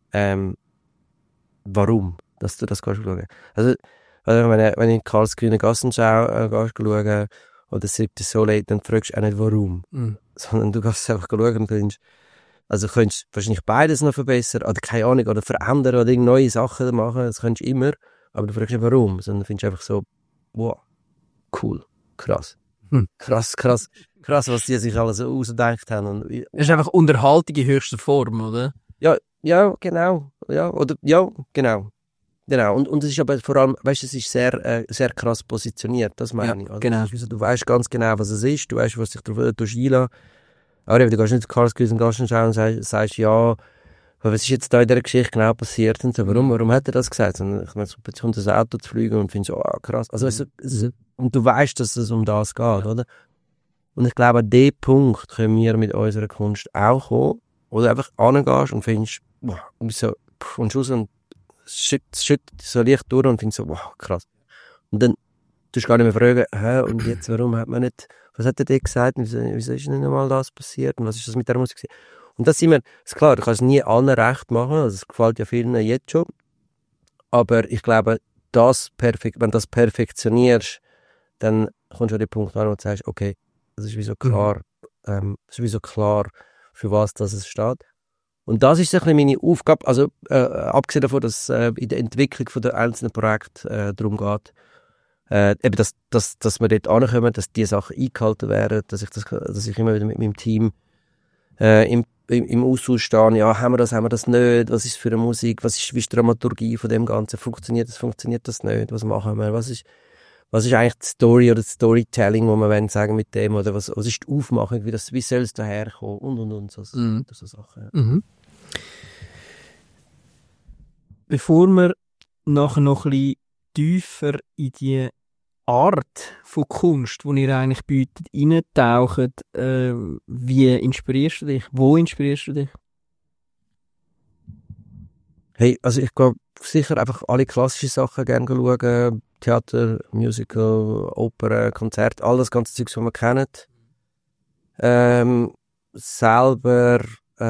warum, dass du das kannst schauen. Also, wenn ich in Karlsgrüne Gassenschau schauen oder Siebte Soleil, dann fragst du auch nicht, warum. Sondern du kannst einfach schauen und findest, also könntest wahrscheinlich beides noch verbessern, oder keine Ahnung, oder verändern, oder neue Sachen machen, das könntest du immer, aber du fragst nicht, warum, sondern findest einfach so, wow, cool, krass. Krass, was die sich alles so ausgedacht haben. Und, Es ist einfach Unterhaltung in höchster Form, oder? ja, genau. Genau. Und es ist aber vor allem, weißt du, es ist sehr, sehr krass positioniert, das meine ich. Also, genau. Du weißt ganz genau, was es ist, du weißt, was dich darauf einlässt. Aber du gehst nicht zu Karlsgrüne Gassenschau und sagst, ja, was ist jetzt da in dieser Geschichte genau passiert und so, warum hat er das gesagt? Und ich meine, jetzt kommt das Auto zu fliegen und findest so, krass. Also, und du weißt, dass es um das geht, oder? Und ich glaube, an diesen Punkt können wir mit unserer Kunst auch kommen, wo du einfach hingehst und findest, wow, und so, und Schuss und schüttet so leicht durch und findest so, wow, krass. Und dann tust du gar nicht mehr fragen, und jetzt, warum hat man nicht, was hat er dir gesagt, wieso ist nicht einmal das passiert und was ist das mit der Musik gewesen? Und das ist klar, du kannst nie allen recht machen, also es gefällt ja vielen jetzt schon, aber ich glaube, wenn du das perfektionierst, dann kommst du an den Punkt an, wo du sagst, okay, das ist wie so klar, für was das es steht. Und das ist so ein bisschen meine Aufgabe, also abgesehen davon, dass in der Entwicklung von der einzelnen Projekte darum geht, eben, dass wir dort ankommen, dass diese Sachen eingehalten werden, dass ich immer wieder mit meinem Team im Austausch stehe, ja, haben wir das nicht, was ist für eine Musik, wie ist die Dramaturgie von dem Ganzen, funktioniert das nicht, was machen wir, was ist eigentlich die Story oder das Storytelling, wo wir sagen mit dem, oder was ist die Aufmachung, wie soll es daherkommen und so Sachen. Ja. Mhm. Bevor wir nachher noch ein bisschen tiefer in die Art von Kunst, die ihr eigentlich bietet, eintauchen, wie inspirierst du dich? Wo inspirierst du dich? Hey, also ich gehe sicher einfach alle klassischen Sachen gerne schauen. Theater, Musical, Oper, Konzert, all das ganze Zeug, was wir kennen. Selber,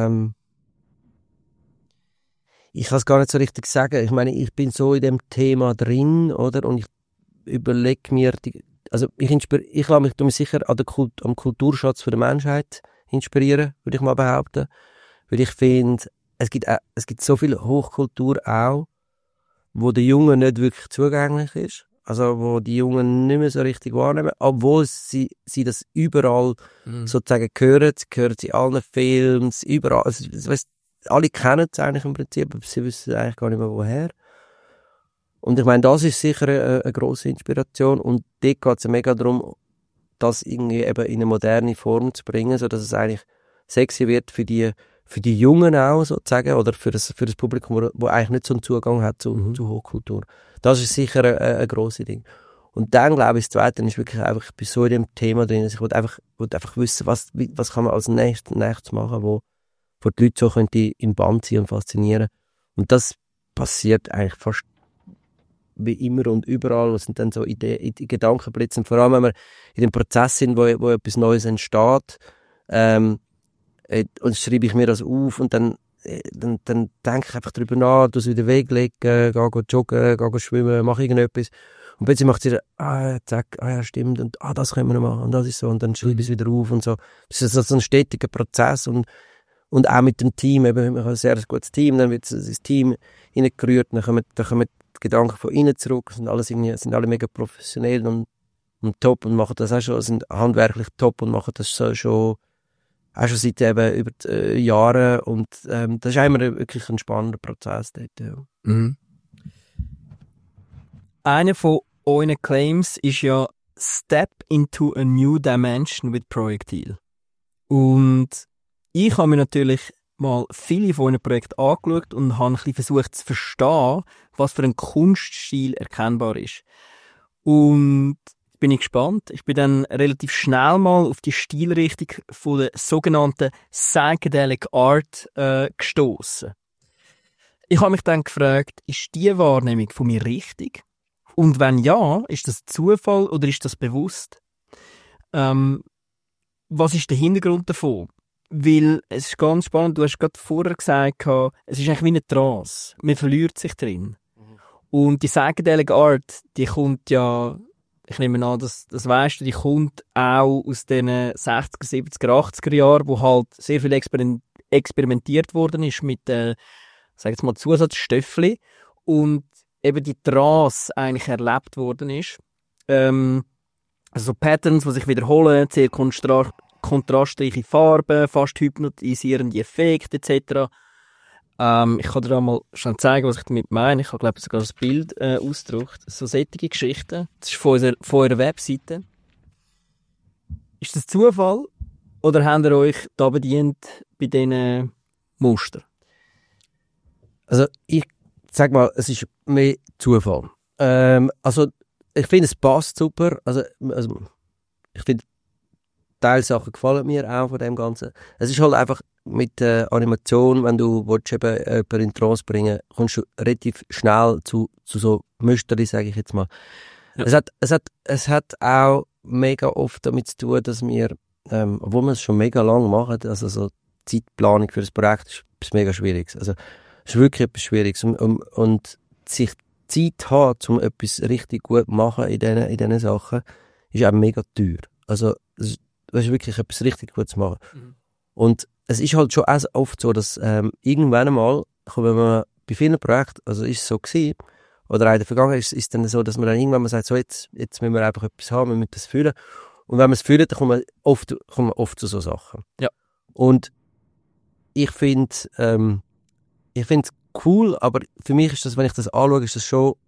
ich kann es gar nicht so richtig sagen. Ich meine, ich bin so in dem Thema drin, oder? Und ich überlege mir, ich lasse mich sicher am Kulturschatz für die Menschheit inspirieren, würde ich mal behaupten. Weil ich finde, es gibt so viel Hochkultur auch, wo der Jungen nicht wirklich zugänglich ist. Also, wo die Jungen nicht mehr so richtig wahrnehmen, obwohl sie das überall sozusagen hören. Sie hören sie in allen Filmen, überall. Also, alle kennen es eigentlich im Prinzip, aber sie wissen eigentlich gar nicht mehr woher. Und ich meine, das ist sicher eine grosse Inspiration. Und dort geht es ja mega darum, das irgendwie eben in eine moderne Form zu bringen, sodass es eigentlich sexy wird für die Jungen auch, sozusagen, oder für das Publikum, wo eigentlich nicht so einen Zugang hat zu Hochkultur. Das ist sicher ein grosses Ding. Und dann, glaube ich, das Zweite ist wirklich einfach, ich bin so in dem Thema drin, ich will einfach wissen, was kann man als nächstes machen, wo die Leute so können die im Band ziehen und faszinieren. Und das passiert eigentlich fast wie immer und überall. Das sind dann so Ideen, Gedankenblitze. Und vor allem, wenn wir in dem Prozess sind, wo etwas Neues entsteht, und schreibe ich mir das auf und dann denke ich einfach drüber nach, tu es wieder weglegen, gehe joggen, gehe schwimmen, mache irgendetwas. Und plötzlich macht es wieder, zack, ja, stimmt, und das können wir noch machen, und das ist so, und dann schreibe ich es wieder auf und so. Das ist so ein stetiger Prozess und auch mit dem Team, eben, wir haben ein sehr gutes Team, dann wird das Team reingerührt, dann kommen die Gedanken von innen zurück, sind alle mega professionell und top und machen das auch schon, sind handwerklich top und machen das schon auch schon seit eben über die Jahre und das ist immer wirklich ein spannender Prozess dort. Ja. Mhm. Einer von euren Claims ist ja «Step into a new dimension with Projektil». Und ich habe mir natürlich mal viele von euren Projekten angeschaut und habe ein bisschen versucht zu verstehen, was für ein Kunststil erkennbar ist. Und bin ich gespannt. Ich bin dann relativ schnell mal auf die Stilrichtung von der sogenannten Psychedelic Art gestoßen. Ich habe mich dann gefragt, ist die Wahrnehmung von mir richtig? Und wenn ja, ist das Zufall oder ist das bewusst? was ist der Hintergrund davon? Weil es ist ganz spannend, du hast gerade vorher gesagt, es ist eigentlich wie eine Trance. Man verliert sich drin. Und die Psychedelic Art, die kommt ja, ich nehme an, das weisst du, die kommt auch aus den 60er, 70er, 80er Jahren, wo halt sehr viel experimentiert worden ist mit, sag jetzt mal, Zusatzstoffen und eben die Trance eigentlich erlebt worden ist. Also Patterns, die sich wiederholen, sehr kontrastreiche Farben, fast hypnotisierende Effekte etc. Ich kann dir da mal schnell zeigen, was ich damit meine. Ich habe, glaube ich, sogar das Bild ausgedruckt. So solche Geschichten. Das ist von eurer Webseite. Ist das Zufall? Oder habt ihr euch da bedient bei diesen Mustern? Also ich sag mal, es ist mehr Zufall. Also ich finde, es passt super. Also ich finde, Teilsachen gefallen mir auch von dem Ganzen. Es ist halt einfach mit der Animation, wenn du willst, eben jemanden in Trance bringen, kommst du relativ schnell zu so Müsterli, sage ich jetzt mal. Ja. Es hat auch mega oft damit zu tun, dass wir, obwohl wir es schon mega lang machen, also so Zeitplanung für das Projekt ist etwas mega Schwieriges. Also es ist wirklich etwas Schwieriges. Und sich Zeit haben, um etwas richtig gut zu machen in diesen Sachen, ist auch mega teuer. Also das ist wirklich etwas richtig gut zu machen. Mhm. Und es ist halt schon auch oft so, dass irgendwann einmal, wenn man bei vielen Projekten, also ist es so gewesen, oder auch in der Vergangenheit ist es dann so, dass man dann irgendwann mal sagt, so jetzt müssen wir einfach etwas haben, wir müssen das füllen. Und wenn man es füllt, dann kommt man oft zu so Sachen. Ja. Und ich finde es cool, aber für mich ist das, wenn ich das anschaue, ist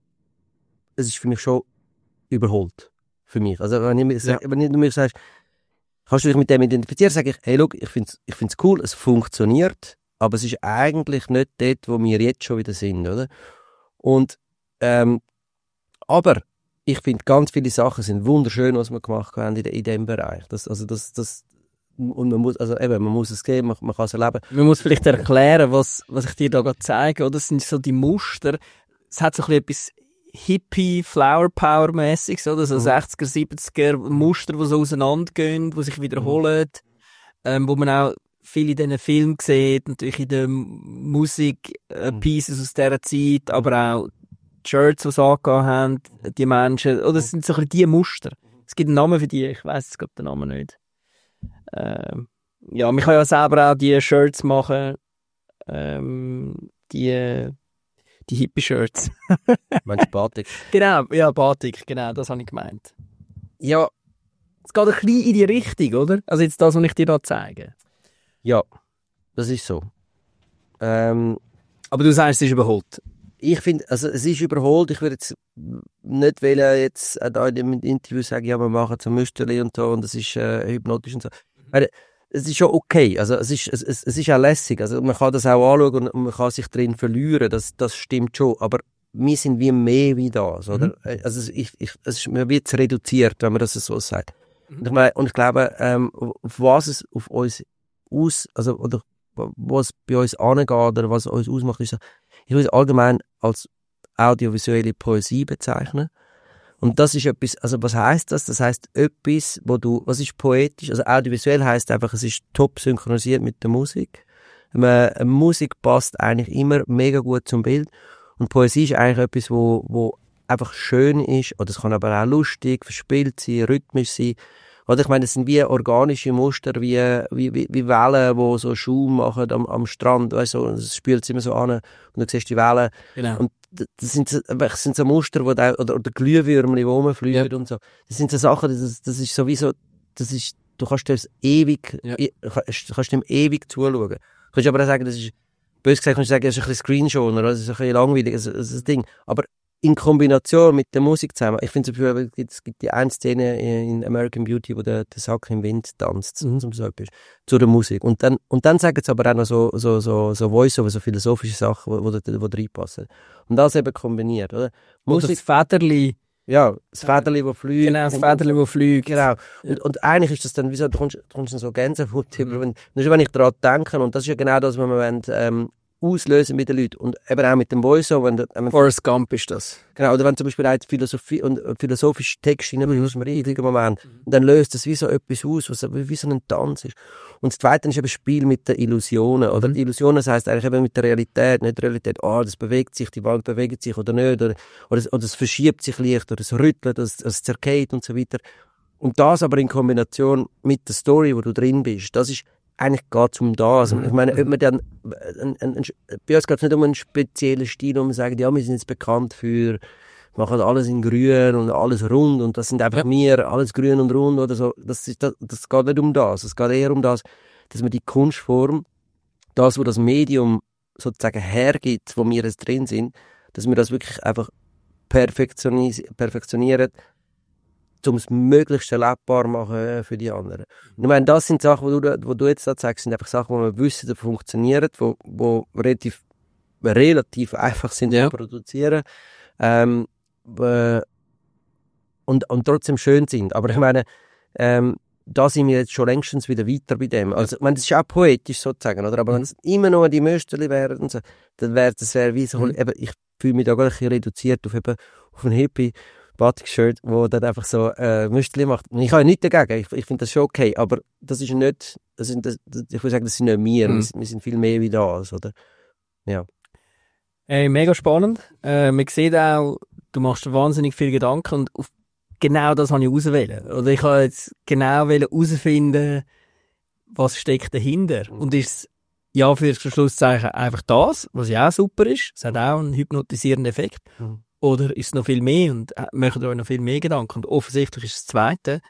es für mich schon überholt. Für mich. Also wenn du mir sagst, kannst du dich mit dem identifizieren, sage ich, hey, look, ich find's cool, es funktioniert, aber es ist eigentlich nicht dort, wo wir jetzt schon wieder sind, oder? Und, aber ich finde, ganz viele Sachen sind wunderschön, was wir gemacht haben in diesem Bereich. Und man muss es geben, man kann es erleben. Man muss vielleicht erklären, was ich dir da gerade zeige, oder? Das sind so die Muster. Es hat so ein bisschen etwas Hippie, Flower Power mäßig, oder? So 60er, 70er Muster, die so auseinandergehen, die sich wiederholen, wo man auch viel in diesen Filmen sieht, natürlich in der Musik, Pieces aus dieser Zeit, aber auch Shirts, die sie angehabt haben, die Menschen, oder? Es sind so ein bisschen die Muster. Es gibt einen Namen für die, ich weiss jetzt gerade den Namen nicht. Ja, man kann ja selber auch die Shirts machen, die Hippie-Shirts. Meinst du Batik? Genau, ja, Batik, genau, das habe ich gemeint. Ja, es geht ein bisschen in die Richtung, oder? Also jetzt das, was ich dir da zeige. Ja, das ist so. Aber du sagst, es ist überholt. Ich finde, also es ist überholt. Ich würde jetzt nicht jetzt da in dem Interview sagen, ja, wir machen so Müsterli und so und es ist hypnotisch und so. Es ist schon okay. Also es ist auch lässig. Also man kann das auch anschauen und man kann sich drin verlieren. Das stimmt schon. Aber wir sind wie mehr wie das, oder? Also man wird reduziert, wenn man das so sagt. Und ich glaube, auf was es auf uns oder was bei uns angeht oder was uns ausmacht, ist, ich würde es allgemein als audiovisuelle Poesie bezeichnen. Und das ist etwas, also was heisst das? Das heisst etwas, was ist poetisch? Also audiovisuell heisst einfach, es ist top synchronisiert mit der Musik. Musik passt eigentlich immer mega gut zum Bild. Und Poesie ist eigentlich etwas, wo einfach schön ist, oder es kann aber auch lustig, verspielt sein, rhythmisch sein. Oder ich meine, es sind wie organische Muster, wie Wellen, die so Schaum machen am Strand, weißt du, es spült immer so an und du siehst die Wellen. Genau. Und das sind so Muster, wo oder Glühwürmchen, die rumfliegen und so. Das sind so Sachen, das ist sowieso, du kannst dem ewig zuschauen. Du kannst aber auch sagen, das ist, bös gesagt, kannst du sagen, das ist ein bisschen Screenshoner, das ist ein bisschen langweilig, das Ding. Aber in Kombination mit der Musik zusammen. Ich finde es gibt die eine Szene in American Beauty, wo der Sack im Wind tanzt, zu der Musik. Und dann sagen sie aber auch noch so Voice-over, so philosophische Sachen, wo reinpassen. Und das eben kombiniert, oder? Musik, das Federli. Ja, das Federli, das fliegt. Genau, das Federli, das fliegt. Genau. Und eigentlich ist das dann, wieso, du kommst so Gänsehaut über, wenn ich daran denke, und das ist ja genau das, was wir wollen, auslösen bei den Leuten. Und eben auch mit dem Voice-Over. Forrest Gump ist das. Genau, oder wenn zum Beispiel auch Philosophie und philosophische Texte hinein muss man im Moment, und dann löst das wie so etwas aus, was wie so ein Tanz ist. Und das Zweite ist eben das Spiel mit den Illusionen. Oder die Illusionen, das heisst eigentlich eben mit der Realität, nicht die Realität, das bewegt sich, die Wand bewegt sich oder nicht, oder es verschiebt sich leicht, oder es rüttelt, oder es zergeht und so weiter. Und das aber in Kombination mit der Story, wo du drin bist, das ist eigentlich geht es um das. Ich meine, ob man dann, bei uns geht es nicht um einen speziellen Stil, wo man sagt, ja, wir sind jetzt bekannt für, machen alles in grün und alles rund und das sind einfach wir, alles grün und rund oder so. Das geht nicht um das. Es geht eher um das, dass man die Kunstform, das, was das Medium sozusagen hergibt, wo wir jetzt drin sind, dass wir das wirklich einfach perfektionieren, um es möglichst erlebbar zu machen für die anderen. Und ich meine, das sind Sachen, wo du jetzt da sagst, sind einfach Sachen, die wir wissen, die funktionieren, die relativ einfach sind zu produzieren und trotzdem schön sind. Aber ich meine, da sind wir jetzt schon längstens wieder weiter bei dem. Also, ich meine, das ist auch poetisch sozusagen, oder? Aber wenn es immer noch die Mösterli wären und so, dann wäre das wie so, eben, ich fühle mich da gar nicht reduziert auf einen Hippie, Batik-Shirt, wo dann einfach so Müsterli macht. Und ich habe ja nichts dagegen, ich finde das schon okay, aber das ist nicht, ich würde sagen, das sind nicht wir, wir sind viel mehr wie das, oder? Ja. Mega spannend. Man sieht auch, du machst dir wahnsinnig viele Gedanken und auf genau das habe ich auswählen. Oder ich habe jetzt genau herausfinden, was steckt dahinter. Und ist es, ja, für das Schlusszeichen einfach das, was ja auch super ist, es hat auch einen hypnotisierenden Effekt. Oder ist es noch viel mehr und macht euch noch viel mehr Gedanken? Und offensichtlich ist es das Zweite.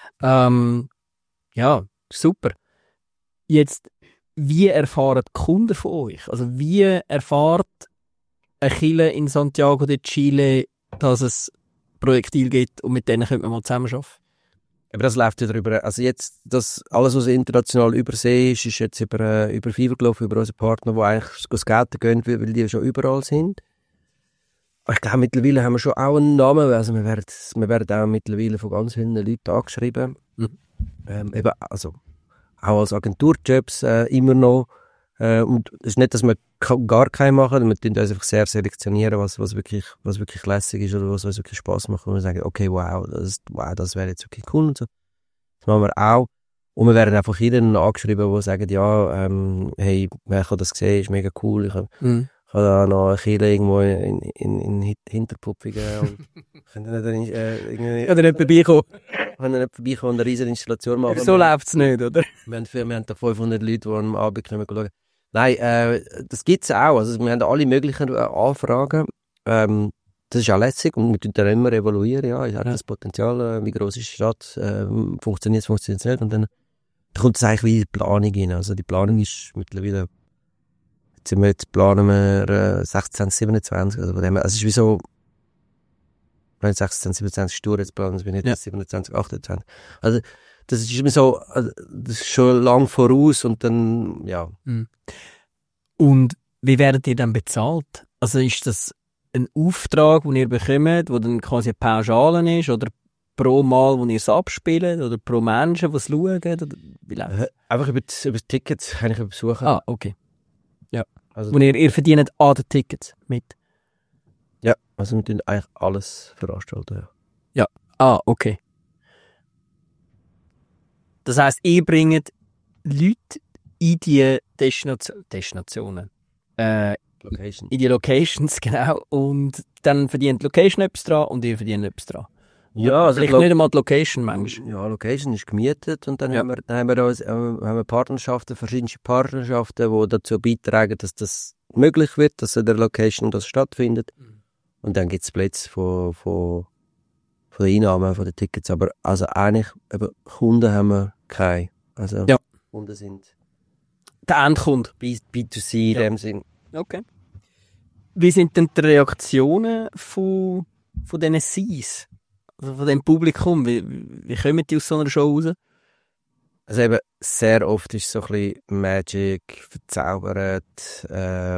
Ja, super. Jetzt, wie erfahren die Kunden von euch? Also wie erfahrt eine Kirche in Santiago de Chile, dass es Projektil gibt und mit denen könnte man mal zusammenarbeiten? Aber das läuft ja darüber. Also jetzt, alles, was international übersee ist jetzt über Fiverr gelaufen, über unsere Partner, die eigentlich das Geld gehen, weil die schon überall sind. Ich glaube, mittlerweile haben wir schon auch einen Namen. Also wir werden auch mittlerweile von ganz vielen Leuten angeschrieben. Eben, also auch als Agenturjobs immer noch. Und es ist nicht, dass wir gar keinen machen. Wir tun uns einfach sehr selektionieren, was wirklich lässig ist oder was uns wirklich Spass macht. Und wir sagen, okay, wow, das wäre jetzt wirklich cool und so. Das machen wir auch. Und wir werden einfach jeden angeschrieben, die sagen, ja, hey, wer kann das sehen, ist mega cool. Ich habe da noch eine Kirche irgendwo in Hinterpuppigen. Oder nicht vorbeikommen. Können nicht vorbeikommen und eine riesige Installation machen. So läuft es nicht, oder? Wir haben da 500 Leute, die am Abend schauen. Nein, das gibt es auch. Also wir haben alle möglichen Anfragen. Das ist auch lässig und wir tun dann immer evaluieren. Ja, hat das Potenzial, wie gross ist die Stadt, funktioniert es nicht. Und dann kommt es eigentlich wie in die Planung rein. Also die Planung ist mittlerweile, jetzt planen wir 16, 27. Also es ist wie so, 16, 27 Stunden, jetzt planen wir nicht 27, 28. Also das ist immer so, das ist schon lang voraus und dann, ja. Und wie werdet ihr dann bezahlt? Also ist das ein Auftrag, den ihr bekommt, wo dann quasi eine Pauschale ist, oder pro Mal, wo ihr es abspielt, oder pro Menschen, die es schauen? Oder wie einfach über die Tickets kann ich besuchen. Ah, okay. Ja. Also, wo ihr verdient an den Tickets mit? Ja, also wir tun eigentlich alles veranstalten. Ja. Ah, okay. Das heisst, ihr bringt Leute in die Destinationen. Location. In die Locations, genau. Und dann verdient die Location etwas dran und ihr verdient etwas dran. Ja, also vielleicht nicht einmal die Location manchmal. Ja, Location ist gemietet und dann haben wir Partnerschaften, verschiedene Partnerschaften, die dazu beitragen, dass das möglich wird, dass in der Location das stattfindet. Und dann gibt es Plätze von den Einnahmen, von den Tickets. Aber also eigentlich, Kunden haben wir keine. Also Kunden sind der Endkunde. B2C in dem Sinn. Okay. Wie sind denn die Reaktionen von diesen Seas? Also von dem Publikum? Wie kommen die aus so einer Show raus? Also eben, sehr oft ist so ein bisschen Magic, verzaubert,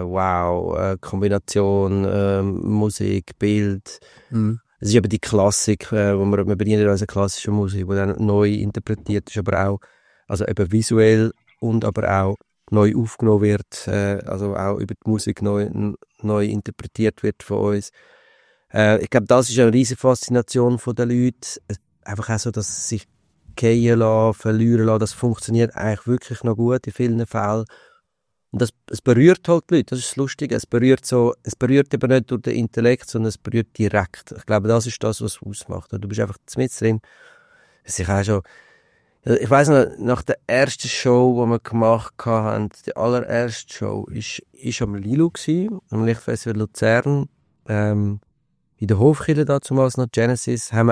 Kombination, Musik, Bild. Es ist eben die Klassik, wo wir bedienen als klassische Musik, die dann neu interpretiert ist, aber auch, also eben visuell und aber auch neu aufgenommen wird, also auch über die Musik neu interpretiert wird von uns. Ich glaube, das ist eine riesige Faszination von den Leuten. Einfach auch so, dass sie sich fallen lassen, verlieren lassen, das funktioniert eigentlich wirklich noch gut in vielen Fällen. Und es berührt halt die Leute, das ist das Lustige. Es berührt eben nicht durch den Intellekt, sondern es berührt direkt. Ich glaube, das ist das, was es ausmacht. Du bist einfach mit drin. Ich weiss noch, nach der ersten Show, die wir gemacht haben, die allererste Show, ist am Lilo gsi, am Lichtfestival Luzern, in der Hofkirche damals noch, Genesis, haben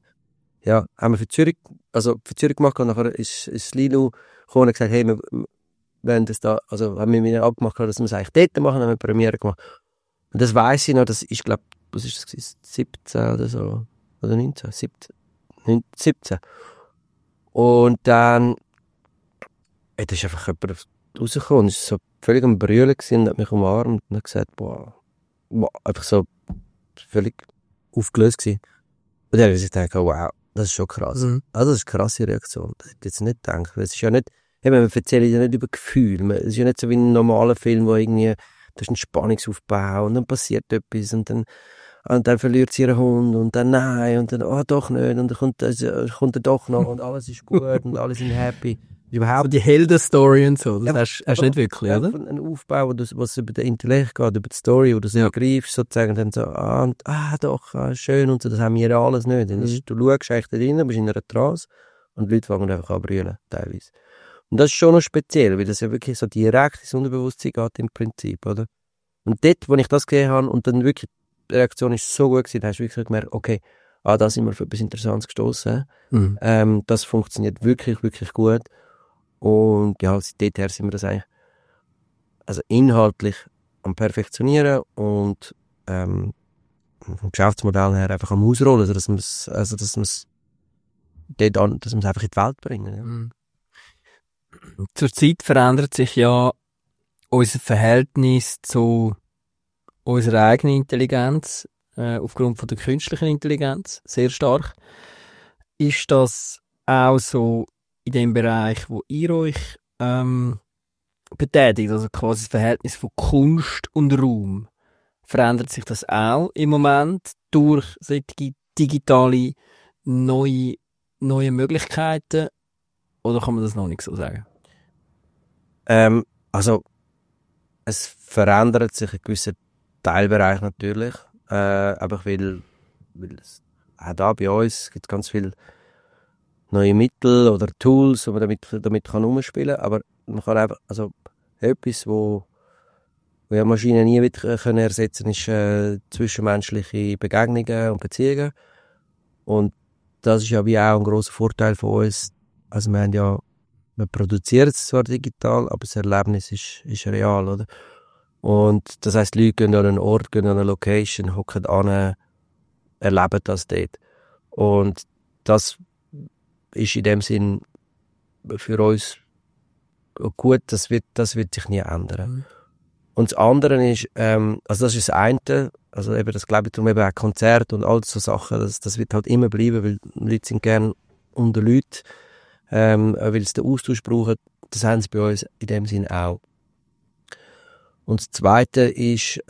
wir für Zürich gemacht, und nachher ist Lilo gekommen und gesagt, hey, wir wollen das da, also haben wir mit ihnen abgemacht, dass wir es eigentlich dort machen, haben wir eine Premiere gemacht. Und das weiss ich noch, das ist, glaube ich, was ist das, 17 oder so, oder 19, 17. Und dann, da ist einfach jemand rausgekommen und ist so völlig am Brüllen gewesen und hat mich umarmt und hat gesagt, boah, einfach so völlig aufgelöst gewesen. Und dann habe ich gedacht, wow, das ist schon krass. Mhm. Also das ist eine krasse Reaktion. Das hätte ich jetzt nicht gedacht. Es ist ja nicht, wir erzählen ja nicht über Gefühle. Es ist ja nicht so wie ein normaler Film, wo irgendwie, da ist ein Spannungsaufbau und dann passiert etwas und dann verliert sie ihren Hund und dann nein und dann, doch nicht und dann kommt er doch noch und alles ist gut und alle sind happy. Überhaupt die Heldenstory und so, das hast du nicht wirklich, oder? Ein Aufbau, was über den Intellekt geht, über die Story, wo du es begreifst, sozusagen, dann so, schön und so, das haben wir ja alles nicht. Du schaust eigentlich da rein, bist in einer Trance und die Leute fangen einfach an zu brüllen, teilweise. Und das ist schon noch speziell, weil das ja wirklich so direkt ins Unterbewusstsein geht im Prinzip, oder? Und dort, wo ich das gesehen habe und dann wirklich, die Reaktion ist so gut gewesen, da hast du wirklich gemerkt, okay, da sind wir für etwas Interessantes gestossen. Mhm. Das funktioniert wirklich, wirklich gut. Und ja, seit her sind wir das eigentlich also inhaltlich am Perfektionieren und vom Geschäftsmodell her einfach am Ausrollen, dass wir es einfach in die Welt bringen. Ja. Mhm. Zurzeit verändert sich ja unser Verhältnis zu unserer eigenen Intelligenz aufgrund von der künstlichen Intelligenz sehr stark. Ist das auch so in dem Bereich, wo ihr euch betätigt, also quasi das Verhältnis von Kunst und Raum? Verändert sich das auch im Moment durch solche digitale neue Möglichkeiten? Oder kann man das noch nicht so sagen? Also es verändert sich ein gewisser Teilbereich natürlich, einfach weil es auch da bei uns gibt ganz viele neue Mittel oder Tools, wo man damit kann umspielen, aber man kann einfach, also etwas, wo ja Maschinen nie wieder können ersetzen, ist zwischenmenschliche Begegnungen und Beziehungen. Und das ist ja wie auch ein grosser Vorteil von uns. Also wir produzieren es zwar digital, aber das Erlebnis ist real, oder? Und das heisst, die Leute gehen an einen Ort, gehen an eine Location, hocken an, erleben das dort. Und das ist in dem Sinn für uns gut, das wird sich nie ändern. Mhm. Und das andere ist, also das ist das eine, also eben das glaube ich darum eben auch Konzerte und all so Sachen, das wird halt immer bleiben, weil Leute sind gerne unter Leuten, weil sie den Austausch brauchen, das haben sie bei uns in dem Sinn auch. Und das Zweite ist,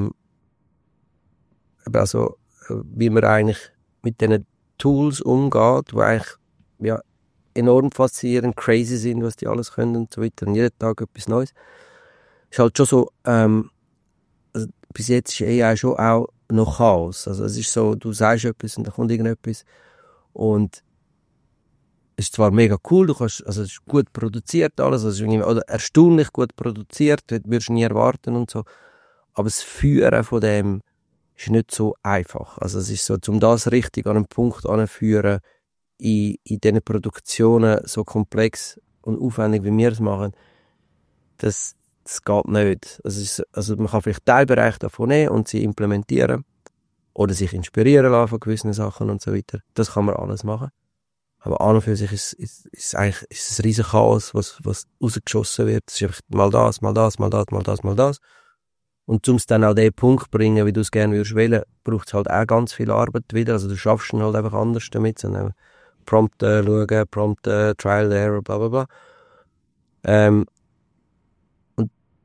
also, wie man eigentlich mit diesen Tools umgeht, die eigentlich ja, enorm faszinierend, crazy sind, was die alles können und so weiter. Und jeden Tag etwas Neues. Ist halt schon so, also bis jetzt ist AI schon auch noch Chaos. Also es ist so, du sagst etwas und dann kommt irgendetwas. Und es ist zwar mega cool, also es ist gut produziert alles, also oder erstaunlich gut produziert, das würdest du nie erwarten und so. Aber das Führen von dem ist nicht so einfach. Also es ist so, um das richtig an einen Punkt anzuführen, in diesen Produktionen so komplex und aufwendig, wie wir es machen, das geht nicht. Also man kann vielleicht Teilbereiche davon nehmen und sie implementieren oder sich inspirieren lassen von gewissen Sachen und so weiter. Das kann man alles machen. Aber an und für sich ist eigentlich ein riesen Chaos, was rausgeschossen wird. Es ist einfach mal das, mal das, mal das, mal das, mal das. Und um es dann an den Punkt zu bringen, wie du es gerne würdest wählen, braucht es halt auch ganz viel Arbeit wieder. Also du schaffst ihn halt einfach anders damit. So Prompt schauen, Prompt Trial, Error, bla bla bla.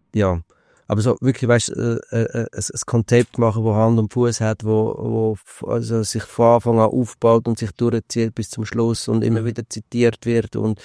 ja, aber so wirklich, weißt, ein Konzept machen, wo Hand und Fuß hat, wo also sich von Anfang an aufbaut und sich durchzieht bis zum Schluss und immer wieder zitiert wird und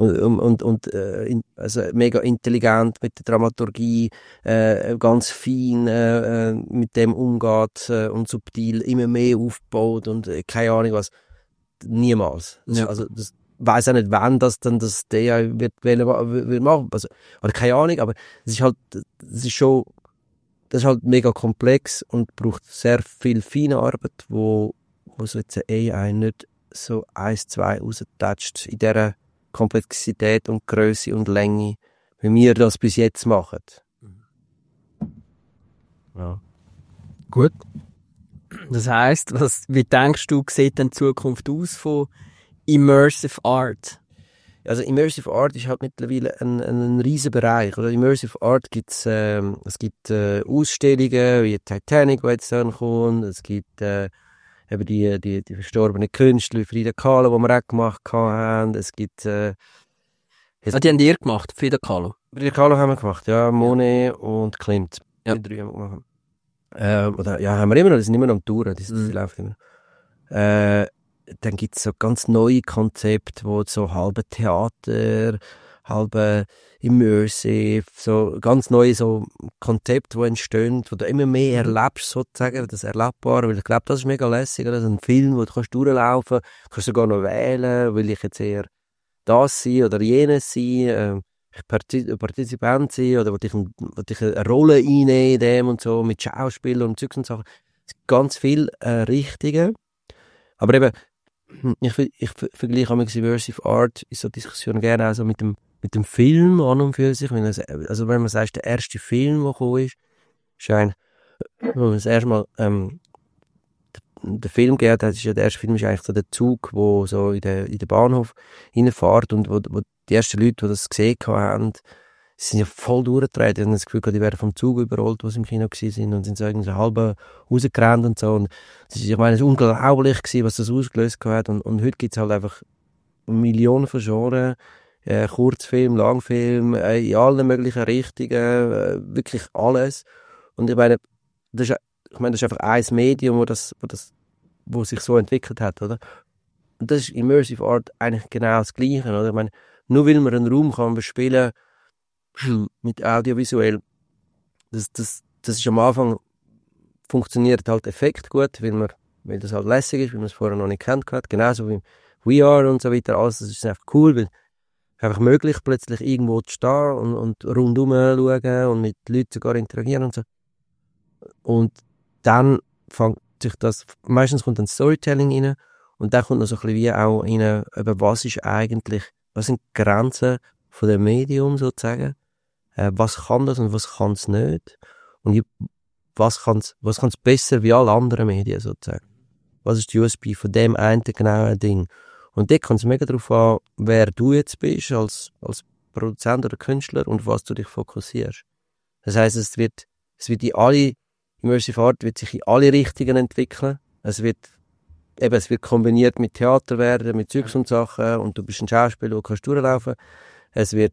also mega intelligent mit der Dramaturgie, ganz fein mit dem umgeht und subtil immer mehr aufbaut und keine Ahnung was, niemals. Ja. Also das weiß auch nicht, wann das dann das der will machen, also, oder keine Ahnung, aber es ist halt, das ist halt mega komplex und braucht sehr viel feine Arbeit, wo so jetzt eine AI nicht so 1-2 raustatscht in dieser Komplexität und Größe und Länge, wie wir das bis jetzt machen. Ja. Gut. Das heisst, wie denkst du, sieht denn die Zukunft aus von Immersive Art? Also Immersive Art ist halt mittlerweile ein riesen Bereich. Oder? Immersive Art gibt's, es gibt Ausstellungen wie Titanic, die jetzt dann kommt. Es gibt eben die verstorbenen Künstler wie Frida Kahlo, die wir auch gemacht haben. Es gibt Die haben ihr gemacht, Frida Kahlo? Frida Kahlo haben wir gemacht, ja. Monet und Klimt. Ja. Die 3 haben wir gemacht. Oder ja, haben wir immer noch, die sind immer noch am Touren, die laufen immer. Dann gibt es so ganz neue Konzepte, wo so halbe Theater, halbe Immersive, so ganz neue so Konzepte, die entstehen, wo du immer mehr erlebst, sozusagen, das Erlebbare, weil ich glaube, das ist mega lässig, oder? Das ist ein Film, wo du kannst durchlaufen, kannst sogar noch wählen, will ich jetzt eher das sein oder jenes sein, Partizipant sein, oder will ich eine Rolle einnehmen in dem und so, mit Schauspielern und Zeugs und Sachen. Es gibt ganz viele Richtungen, aber eben, ich vergleiche mit Immersive Art in so Diskussionen gerne auch so mit dem Film an und für sich. Also wenn man sagt, der erste Film, der gekommen ist wo man das erste Mal den Film geht, der erste Film ist eigentlich so der Zug, wo so in den Bahnhof reinfährt und wo die ersten Leute, die das gesehen haben, sind ja voll durchgedreht. Die haben das Gefühl, die werden vom Zug überrollt, wo sie im Kino waren und sind so irgendwie so halb rausgerannt und so. Und ich meine, es war unglaublich gewesen, was das ausgelöst hat. Und heute gibt es halt einfach Millionen von Genres, Kurzfilm, Langfilm, in allen möglichen Richtungen, wirklich alles. Und ich meine, das ist einfach ein Medium, wo sich so entwickelt hat, oder? Und das ist Immersive Art eigentlich genau das Gleiche, oder? Ich meine, nur weil man einen Raum kann bespielen mit audiovisuell, das ist am Anfang, funktioniert halt Effekt gut, weil das halt lässig ist, weil man es vorher noch nicht kennt hat, genauso wie VR und so weiter, alles, das ist einfach cool, weil es einfach möglich plötzlich irgendwo zu stehen und rundum schauen und mit Leuten sogar interagieren und so. Und dann meistens kommt dann Storytelling rein und dann kommt noch so ein bisschen wie auch rein, was sind die Grenzen von dem Medium sozusagen, was kann das und was kann es nicht und was kann es besser wie alle anderen Medien sozusagen. Was ist die USB von dem einen genauen Ding? Und dort kommt es mega darauf an, wer du jetzt bist als Produzent oder Künstler und was du dich fokussierst. Das heisst, es wird in alle Immersive Art wird sich in alle Richtungen entwickeln. Es wird kombiniert mit Theater werden, mit Zeugs und Sachen und du bist ein Schauspieler, du kannst durchlaufen. Es wird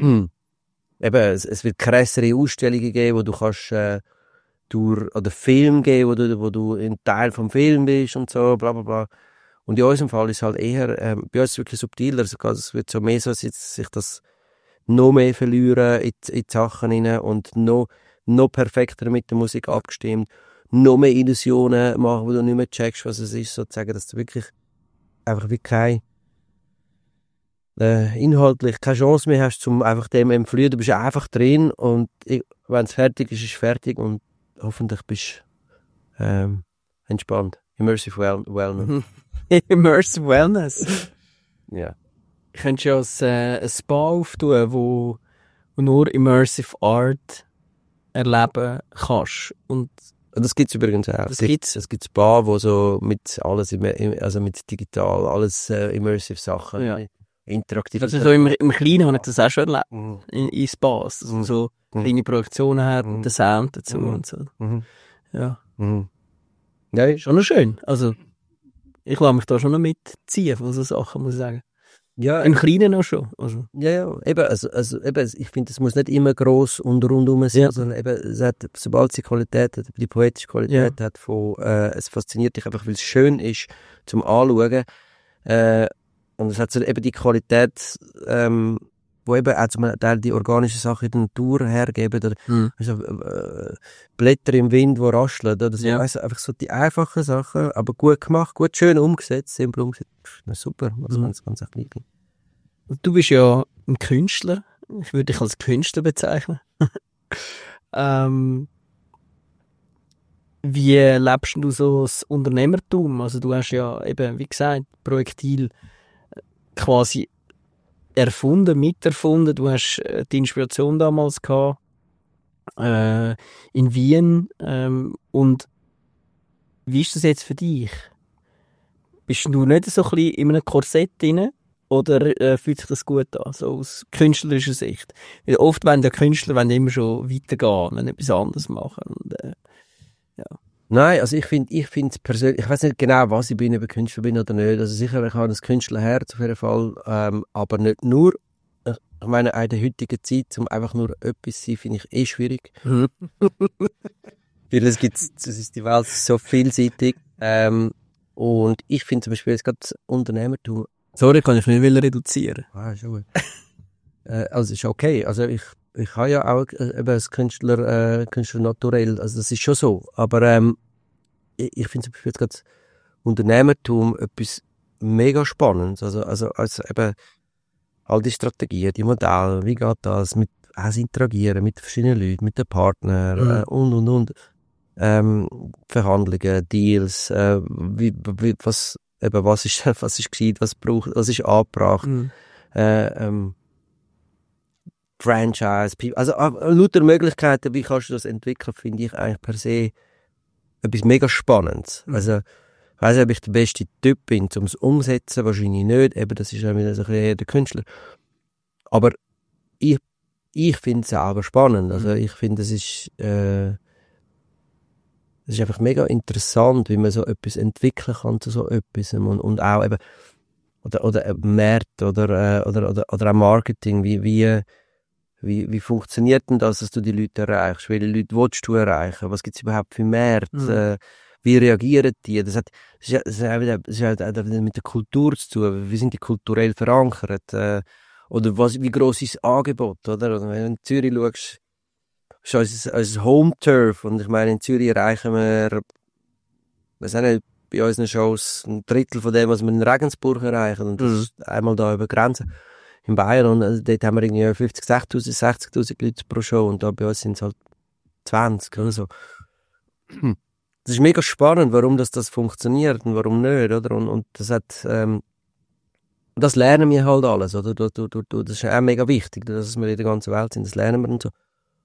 krassere Ausstellungen geben, wo du kannst oder Film geben, wo du ein Teil vom Film bist und so, bla bla bla. Und in unserem Fall ist es halt eher, bei uns wirklich subtiler, es wird so mehr so, sich das noch mehr verlieren in die Sachen rein und noch perfekter mit der Musik abgestimmt, noch mehr Illusionen machen, wo du nicht mehr checkst, was es ist, sozusagen, dass du wirklich einfach wie inhaltlich keine Chance mehr hast, um einfach dem entfliehen. Du bist einfach drin und wenn es fertig ist, ist es fertig und hoffentlich bist du entspannt. Immersive Wellness. Immersive Wellness? Ja. Ich könnte ja ein Spa auftun, wo nur Immersive Art erleben kannst. Und das gibt es übrigens auch. Es gibt Spa, wo so mit alles, also mit digital, alles immersive Sachen, ja. Interaktiv. Also so im Kleinen habe ich das auch schon erlebt, in Spas, dass man so kleine Projektionen hat, den Sound dazu und so. Ja. Ja, ist schon noch schön. Also, ich lasse mich da schon noch mitziehen von so Sachen, muss ich sagen. Ja, Im Kleinen auch schon. Also. ja, eben, eben, ich finde, es muss nicht immer gross und rundum sein, sondern eben, sobald es die Qualität hat, die poetische Qualität hat, es fasziniert dich einfach, weil es schön ist zum Anschauen, und es hat so eben die Qualität, wo eben auch zum Teil die organischen Sachen in der Natur hergeben, oder also, Blätter im Wind, die rascheln, oder so, weißt du, einfach so die einfachen Sachen, aber gut gemacht, gut schön umgesetzt, simpel umgesetzt. Na, super, was ganz gleich. Du bist ja ein Künstler. Ich würde dich als Künstler bezeichnen. Wie lebst du so das Unternehmertum? Also du hast ja eben, wie gesagt, Projektil quasi miterfunden. Du hast die Inspiration damals gehabt, in Wien. Und wie ist das jetzt für dich? Bist du nicht so ein bisschen in einem Korsett drin? Oder fühlt sich das gut an, so aus künstlerischer Sicht? Weil oft wollen die Künstler immer schon weitergehen und etwas anderes machen. Und, ja. Nein, also ich finde es persönlich, ich weiß nicht genau, was ich bin, ob ich Künstler bin oder nicht. Also sicher, ich habe ein Künstlerherz auf jeden Fall, aber nicht nur. Ich meine, in der heutigen Zeit, um einfach nur etwas zu sein, finde ich schwierig. Weil die Welt ist so vielseitig. Und ich finde zum Beispiel jetzt gerade das Unternehmertum. Sorry, kann ich nicht reduzieren. Ah, schon gut. Also ist okay. Also ich habe ja auch eben als Künstler naturell, also das ist schon so. Aber ich finde zum Beispiel jetzt gerade das Unternehmertum etwas mega Spannendes. Also eben all die Strategien, die Modelle, wie geht das, mit das Interagieren mit verschiedenen Leuten, mit den Partnern und. Verhandlungen, Deals, was ist gescheit, was ist angebracht, Franchise, also lauter Möglichkeiten, wie kannst du das entwickeln, finde ich eigentlich per se etwas mega Spannendes. Also, ich weiss nicht, ob ich der beste Typ bin, um es umzusetzen, wahrscheinlich nicht, eben, das ist ja wieder so ein bisschen der Künstler. Aber ich finde es selber spannend, also ich finde, es ist einfach mega interessant, wie man so etwas entwickeln kann zu so etwas und auch eben oder Märkte oder auch Marketing, wie funktioniert denn das, dass du die Leute erreichst? Welche Leute willst du erreichen? Was gibt es überhaupt für Märkte? Wie reagieren die? Das hat auch wieder mit der Kultur zu tun. Wie sind die kulturell verankert? Oder wie gross ist das Angebot? Oder wenn du in Zürich schaust, ist unser Home-Turf. Und ich meine, in Zürich erreichen wir, weiß auch nicht, bei unseren Shows ein Drittel von dem, was wir in Regensburg erreichen. Und das ist einmal da über Grenzen. In Bayern, und dort haben wir irgendwie 60'000 Leute pro Show. Und da bei uns sind es halt 20 oder so. Das ist mega spannend, warum das funktioniert und warum nicht, oder? Und das hat, das lernen wir halt alles, oder? Das ist auch mega wichtig, dass wir in der ganzen Welt sind, das lernen wir und so.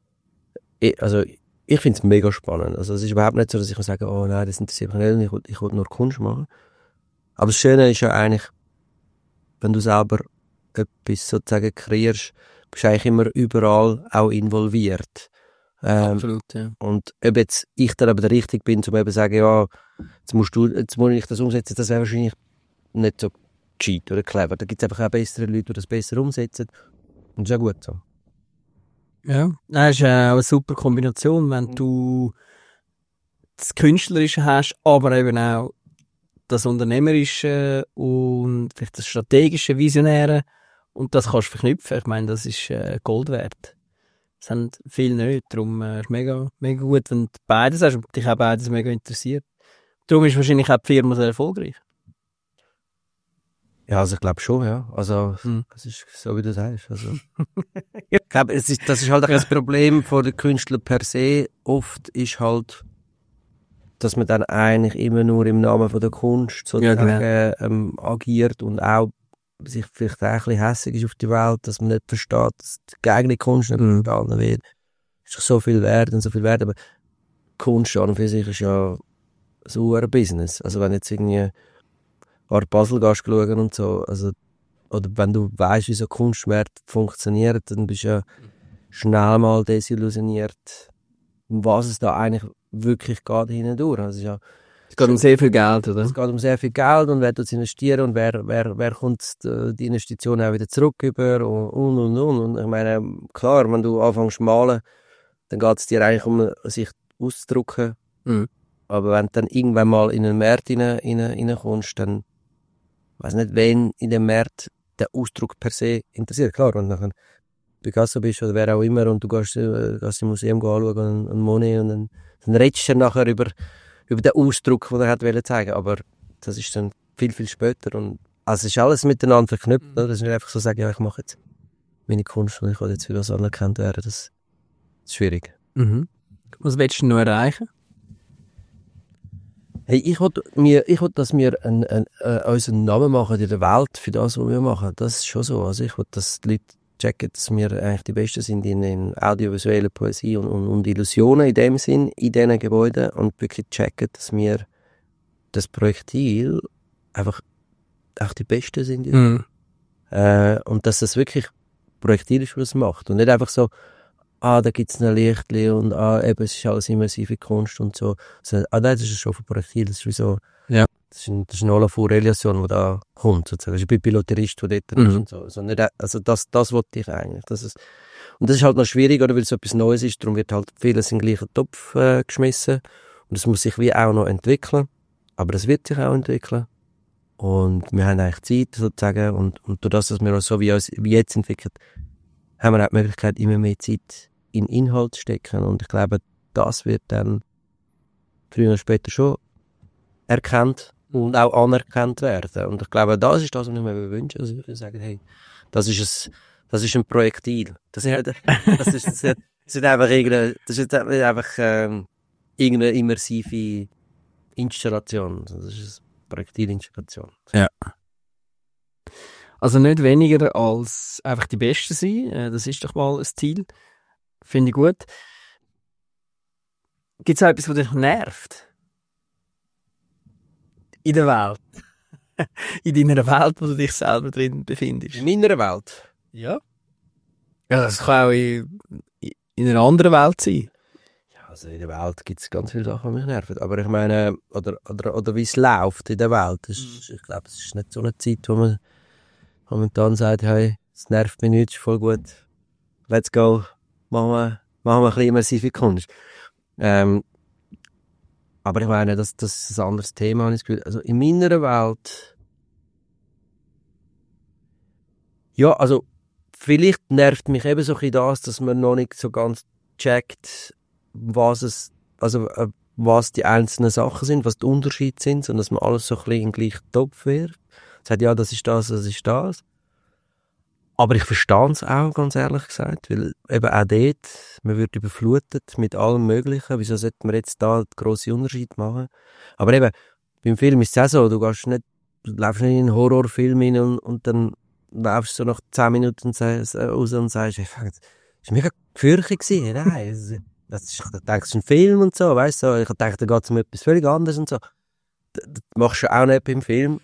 Ich finde es mega spannend. Also es ist überhaupt nicht so, dass ich sage, oh nein, das interessiert mich nicht, ich will nur Kunst machen. Aber das Schöne ist ja eigentlich, wenn du selber etwas sozusagen kreierst, bist du eigentlich immer überall auch involviert. Absolut, ja. Und ob jetzt ich dann aber der Richtige bin, um eben zu sagen, ja, jetzt muss ich das umsetzen, das wäre wahrscheinlich nicht so gescheit oder clever. Da gibt es einfach auch bessere Leute, die das besser umsetzen. Und das ist ja gut so. Ja, das ist auch eine super Kombination, wenn du das Künstlerische hast, aber eben auch das Unternehmerische und vielleicht das Strategische, Visionäre, und das kannst du verknüpfen. Ich meine, das ist Gold wert. Das haben viele nicht, darum ist es mega, mega gut, wenn du beides hast und dich auch beides mega interessiert. Darum ist wahrscheinlich auch die Firma sehr erfolgreich. Ja, also ich glaube schon, ja. Also, das ist so, wie du sagst. Also, ich glaube, das ist halt auch das Problem von den Künstlern per se. Oft ist halt, dass man dann eigentlich immer nur im Namen von der Kunst sozusagen agiert und auch sich vielleicht auch ein bisschen hässig ist auf die Welt, dass man nicht versteht, dass die eigene Kunst nicht verstanden wird. Es ist doch so viel wert und so viel wert, aber Kunst an und für sich ist ja so ein Business. Also wenn jetzt irgendwie Art Basel gehst schauen und so, also, oder wenn du weißt, wie so Kunstmärkte funktioniert, dann bist du ja schnell mal desillusioniert, um was es da eigentlich wirklich geht hindurch. Also ja, Es geht um sehr viel Geld, oder? Es geht um sehr viel Geld und wer tut investieren und wer kommt die Investition auch wieder zurück über und. Und ich meine, klar, wenn du anfängst zu malen, dann geht es dir eigentlich um sich auszudrücken. Mhm. Aber wenn du dann irgendwann mal in einen Markt reinkommst, dann weiss nicht, wen in dem Markt der Ausdruck per se interessiert. Klar, wenn du nachher Picasso bist oder wer auch immer und du gehst im Museum anschauen, ein Monet und dann redest du nachher über den Ausdruck, den er hat zeigen wollte. Aber das ist dann viel, viel später. Und also es ist alles miteinander verknüpft. Oder? Das ist nicht einfach so sagen, ja, ich mache jetzt meine Kunst und ich will jetzt für das anerkannt werden. Das ist schwierig. Mhm. Was willst du noch erreichen? Hey, ich will, dass wir unseren Namen machen in der Welt für das, was wir machen. Das ist schon so. Also ich will, dass die Leute checken, dass wir eigentlich die Besten sind in audiovisueller Poesie und Illusionen in dem Sinn, in diesen Gebäuden und wirklich checken, dass wir das Projektil einfach auch die Besten sind. Mhm. Und dass das wirklich Projektil ist, was es macht. Und nicht einfach so, da gibt's ein Lichtli und eben, es ist alles immersive Kunst und so. Nein, das ist schon von Projektil, das ist wie so, Ja. das ist ein Olafur Eliasson, der da kommt, sozusagen. Das ist ein Piloterist, der dort ist und so. Also, nicht, also das wollte ich eigentlich. Und das ist halt noch schwierig, oder, weil es so etwas Neues ist, darum wird halt vieles in den gleichen Topf geschmissen. Und es muss sich wie auch noch entwickeln. Aber es wird sich auch entwickeln. Und wir haben eigentlich Zeit, sozusagen, und durch das, dass wir uns so wie jetzt entwickeln, haben wir auch die Möglichkeit, immer mehr Zeit in Inhalt zu stecken. Und ich glaube, das wird dann früher oder später schon erkannt und auch anerkannt werden. Und ich glaube, das ist das, was ich mir wünsche. Also ich würde sagen, hey, das ist ein Projektil. Das ist einfach irgendeine immersive Installation. Das ist eine Projektilinstallation. Ja. Also nicht weniger als einfach die Besten sein. Das ist doch mal ein Ziel. Finde ich gut. Gibt es auch etwas, das dich nervt? In der Welt? In deiner Welt, wo du dich selber drin befindest? In meiner Welt? Ja. Ja, das kann auch in einer anderen Welt sein. Ja, also in der Welt gibt es ganz viele Sachen, die mich nerven. Aber ich meine, oder wie es läuft in der Welt. Ich glaube, es ist nicht so eine Zeit, wo man momentan sagt, hey, es nervt mich nicht, ist voll gut. Let's go. Machen wir ein bisschen immersive Kunst. Aber ich meine, das ist ein anderes Thema, habe ich das Gefühl. Also in meiner Welt, ja, also vielleicht nervt mich eben so ein bisschen das, dass man noch nicht so ganz checkt, was die einzelnen Sachen sind, was die Unterschiede sind, sondern dass man alles so ein bisschen in den gleichen Topf wirft. Sagt, ja, das ist das ist das. Aber ich verstehe es auch, ganz ehrlich gesagt, weil eben auch dort, man wird überflutet mit allem Möglichen. Wieso sollte man jetzt da einen grossen Unterschied machen? Aber eben, beim Film ist es auch so, du läufst nicht in einen Horrorfilm hin und dann laufst du so nach 10 Minuten raus und sagst, hey, das war mega gefürchtet gewesen. Nein, ich dachte, das ist ein Film und so, weißt du, ich dachte, da geht es um etwas völlig anderes und so. Das machst du auch nicht beim Film.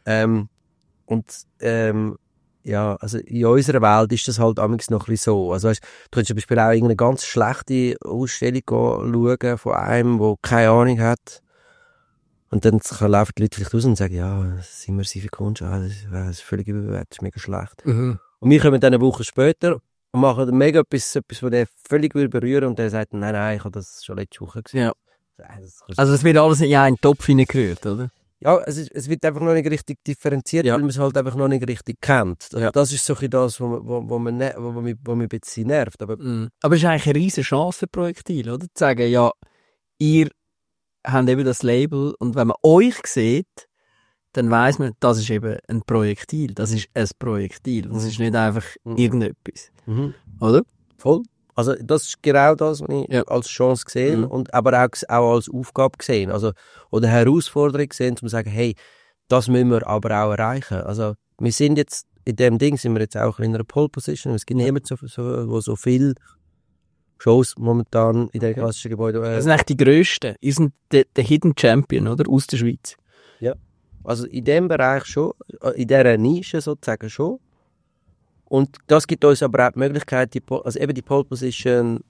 Ja, also in unserer Welt ist das halt amigs noch ein bisschen so. Also weißt, du kannst zum Beispiel auch irgendeine ganz schlechte Ausstellung schauen von einem, der keine Ahnung hat. Und dann laufen die Leute vielleicht raus und sagen, ja, das ist immersive Kunst, das ist völlig überbewertet, das ist mega schlecht. Mhm. Und wir kommen dann eine Woche später und machen mega etwas, was der völlig berühren und der sagt, nein, ich habe das schon letzte Woche gesehen. Ja. Also es wird alles in einen Topf hineingerührt, oder? Ja, es wird einfach noch nicht richtig differenziert, weil man es halt einfach noch nicht richtig kennt. Also das ist so ein das, was mich ein bisschen nervt. Aber es ist eigentlich eine riesige Chance für Projektil, oder? Zu sagen, ja, ihr habt eben das Label und wenn man euch sieht, dann weiss man, das ist eben ein Projektil. Das ist ein Projektil. Das ist nicht einfach irgendetwas. Oder? Voll. Also das ist genau das, was ich als Chance gesehen und aber auch als Aufgabe gesehen. Also, oder Herausforderung gesehen, um zu sagen, hey, das müssen wir aber auch erreichen. Also wir sind jetzt, in dem Ding sind wir jetzt auch in einer Pole Position. Es gibt niemand so viele Shows momentan in den klassischen Gebäuden. Das sind eigentlich die grössten. Ihr seid der Hidden Champion, oder? Aus der Schweiz. Ja. Also in dem Bereich schon, in dieser Nische sozusagen schon. Und das gibt uns aber auch die Möglichkeit, also eben die Pole Position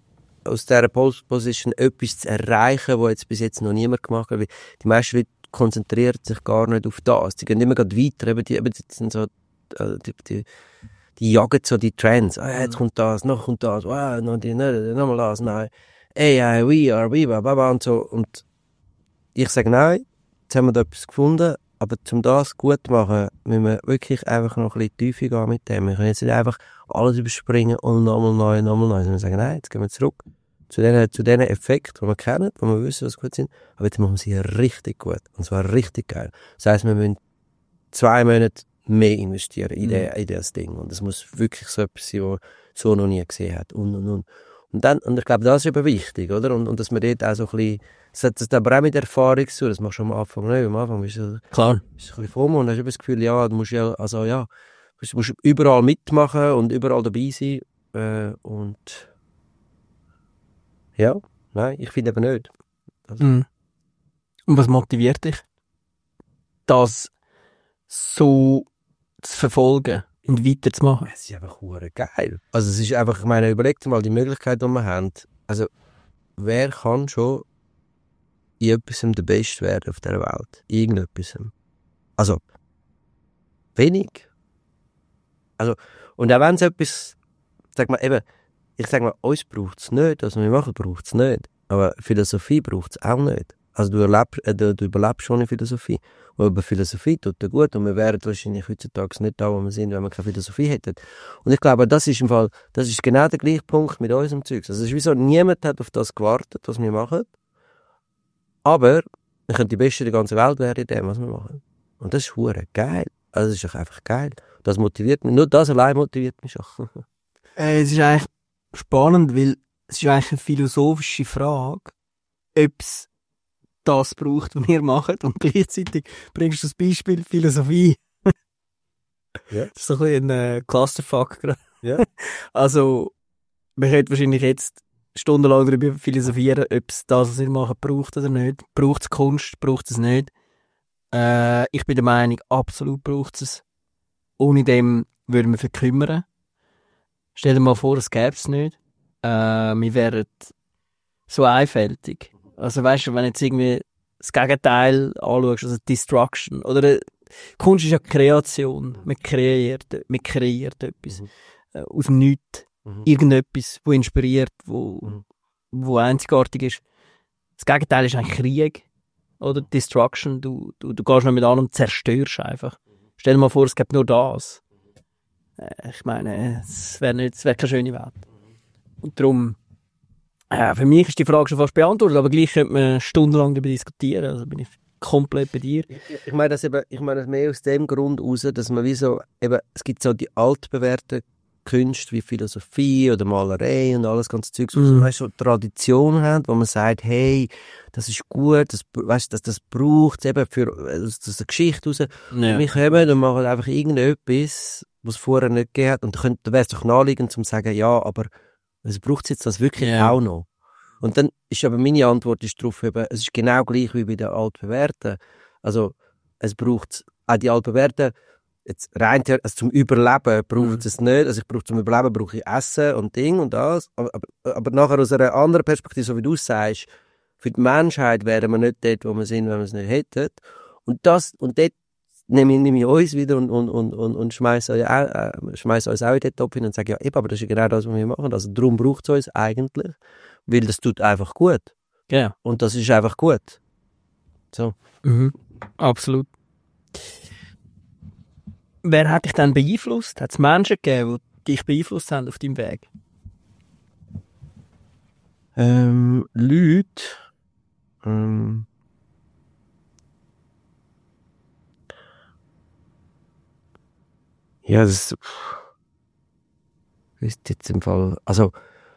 aus dieser Pole Position etwas zu erreichen, was jetzt bis jetzt noch niemand gemacht hat. Weil die meisten Leute konzentrieren sich gar nicht auf das. Die gehen immer gerade weiter. Die sind so, die jagen so die Trends. Jetzt kommt das, noch kommt das, nochmal das, nein. AI, we are, baba und so. Und ich sage nein, jetzt haben wir da etwas gefunden, aber um das gut zu machen, müssen wir wirklich einfach noch ein bisschen tiefer gehen mit dem. Wir können jetzt nicht einfach alles überspringen und nochmal neu. Sondern wir sagen, nein, jetzt gehen wir zurück zu diesen Effekten, die wir kennen, die wir wissen, was gut sind, aber jetzt machen wir sie richtig gut. Und zwar richtig geil. Das heisst, wir müssen 2 Monate mehr investieren in das Ding. Und es muss wirklich so etwas sein, was so noch nie gesehen hat. Und ich glaube, das ist eben wichtig, oder? Und dass man dort auch so ein bisschen, das hat aber auch mit Erfahrung zu tun, das machst du am Anfang nicht. Am Anfang bist du Klar. Bist ein bisschen FOMO und hast immer das Gefühl, ja, du musst überall mitmachen und überall dabei sein. Und ja, nein, ich finde eben nicht. Also, Und was motiviert dich, das so zu verfolgen und weiterzumachen? es ist einfach hure geil. Also es ist einfach, ich meine, überleg dir mal die Möglichkeit, die wir haben. Also, wer kann schon in etwas der Beste werden auf dieser Welt? Irgendetwas. Also, wenig. Also, und auch wenn es etwas, ich sag mal, uns braucht es nicht, also wir machen, braucht es nicht. Aber Philosophie braucht es auch nicht. Also du überlebst schon in Philosophie. Aber Philosophie tut dir gut und wir wären wahrscheinlich heutzutage nicht da, wo wir sind, wenn wir keine Philosophie hätten. Und ich glaube, das ist genau der gleiche Punkt mit unserem Zeug. Also es ist wie so, niemand hat auf das gewartet, was wir machen. Aber wir können die Besten der ganzen Welt werden in dem, was wir machen. Und das ist hure geil. Also das ist doch einfach geil. Das motiviert mich. Nur das allein motiviert mich schon. Es ist eigentlich spannend, weil es ist eigentlich eine philosophische Frage, ob es das braucht, was wir machen, und gleichzeitig bringst du das Beispiel Philosophie. Ja. Das ist so ein bisschen ein Clusterfuck gerade. Ja. Also, man könnte wahrscheinlich jetzt stundenlang darüber philosophieren, ob es das, was wir machen, braucht oder nicht. Braucht es Kunst, braucht es nicht. Ich bin der Meinung, absolut braucht es. Ohne dem würden wir verkümmern. Stell dir mal vor, es gäbe es nicht. Wir wären so einfältig. Also weißt du, wenn jetzt irgendwie das Gegenteil anschaust, also Destruction, oder Kunst ist ja Kreation. Man kreiert etwas. Aus dem Nichts. Irgendetwas, wo inspiriert, wo einzigartig ist. Das Gegenteil ist eigentlich Krieg. Oder Destruction. Du gehst nicht mit an und zerstörst einfach. Stell dir mal vor, es gibt nur das. Ich meine, es wäre keine schöne Welt. Und darum, für mich ist die Frage schon fast beantwortet, aber gleich könnte man stundenlang darüber diskutieren. Also bin ich komplett bei dir. Ich meine das mehr aus dem Grund heraus, dass man wie so, eben, es gibt so die altbewährten Künste wie Philosophie oder Malerei und alles ganze Zeugs, wo man so Traditionen hat, wo man sagt, hey, das ist gut, das braucht es eben aus der Geschichte raus. Ja. Wir kommen und machen einfach irgendetwas, was es vorher nicht gegeben hat. Und dann wäre es doch naheliegend, zu sagen, ja, aber es braucht jetzt das wirklich auch noch. Und dann ist aber meine Antwort darauf, eben, es ist genau gleich wie bei den Altbewährten. Also, es braucht auch die Altbewährten, jetzt rein also zum Überleben braucht es nicht. Also zum Überleben brauche ich Essen und Ding und das. Aber nachher aus einer anderen Perspektive, so wie du sagst, für die Menschheit wären wir nicht dort, wo wir sind, wenn wir es nicht hätten. Und dort nehme ich uns wieder und schmeiße uns auch in den Topf hin und sage, ja, eben, aber das ist genau das, was wir machen. Also darum braucht es uns eigentlich, weil das tut einfach gut. Genau. Und das ist einfach gut. So. Absolut. Wer hat dich dann beeinflusst? Hat es Menschen gegeben, die dich beeinflusst haben auf deinem Weg? Leute. Ja, das ist jetzt im Fall, also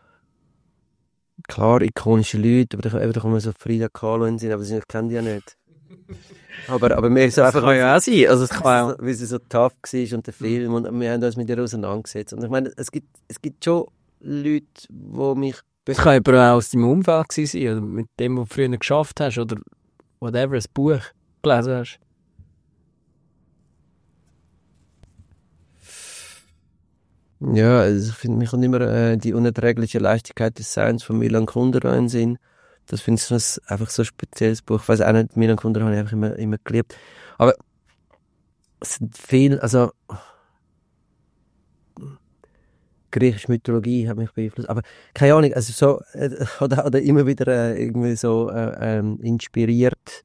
klar, ikonische Leute, aber da kommen so Frida Kahlo in den Sinn, aber ich kenne die ja nicht. Aber mir ist so einfach, kann ja auch sein. Also, es kann wie sie so tough war und der Film und wir haben uns mit ihr auseinandergesetzt. Und ich meine, es gibt schon Leute, die mich... Das kann aber auch aus deinem Umfeld gewesen sein, oder mit dem, was du früher geschafft hast, oder whatever, ein Buch gelesen hast. Ja, also ich finde, mir kommt immer die unerträgliche Leichtigkeit des Seins von Milan Kundera in den Sinn. Das finde ich einfach so ein spezielles Buch. Ich weiss auch nicht, Milan Kundera habe ich einfach immer geliebt. Aber es sind viel, also griechische Mythologie hat mich beeinflusst. Aber keine Ahnung, also so, oder immer wieder irgendwie so inspiriert.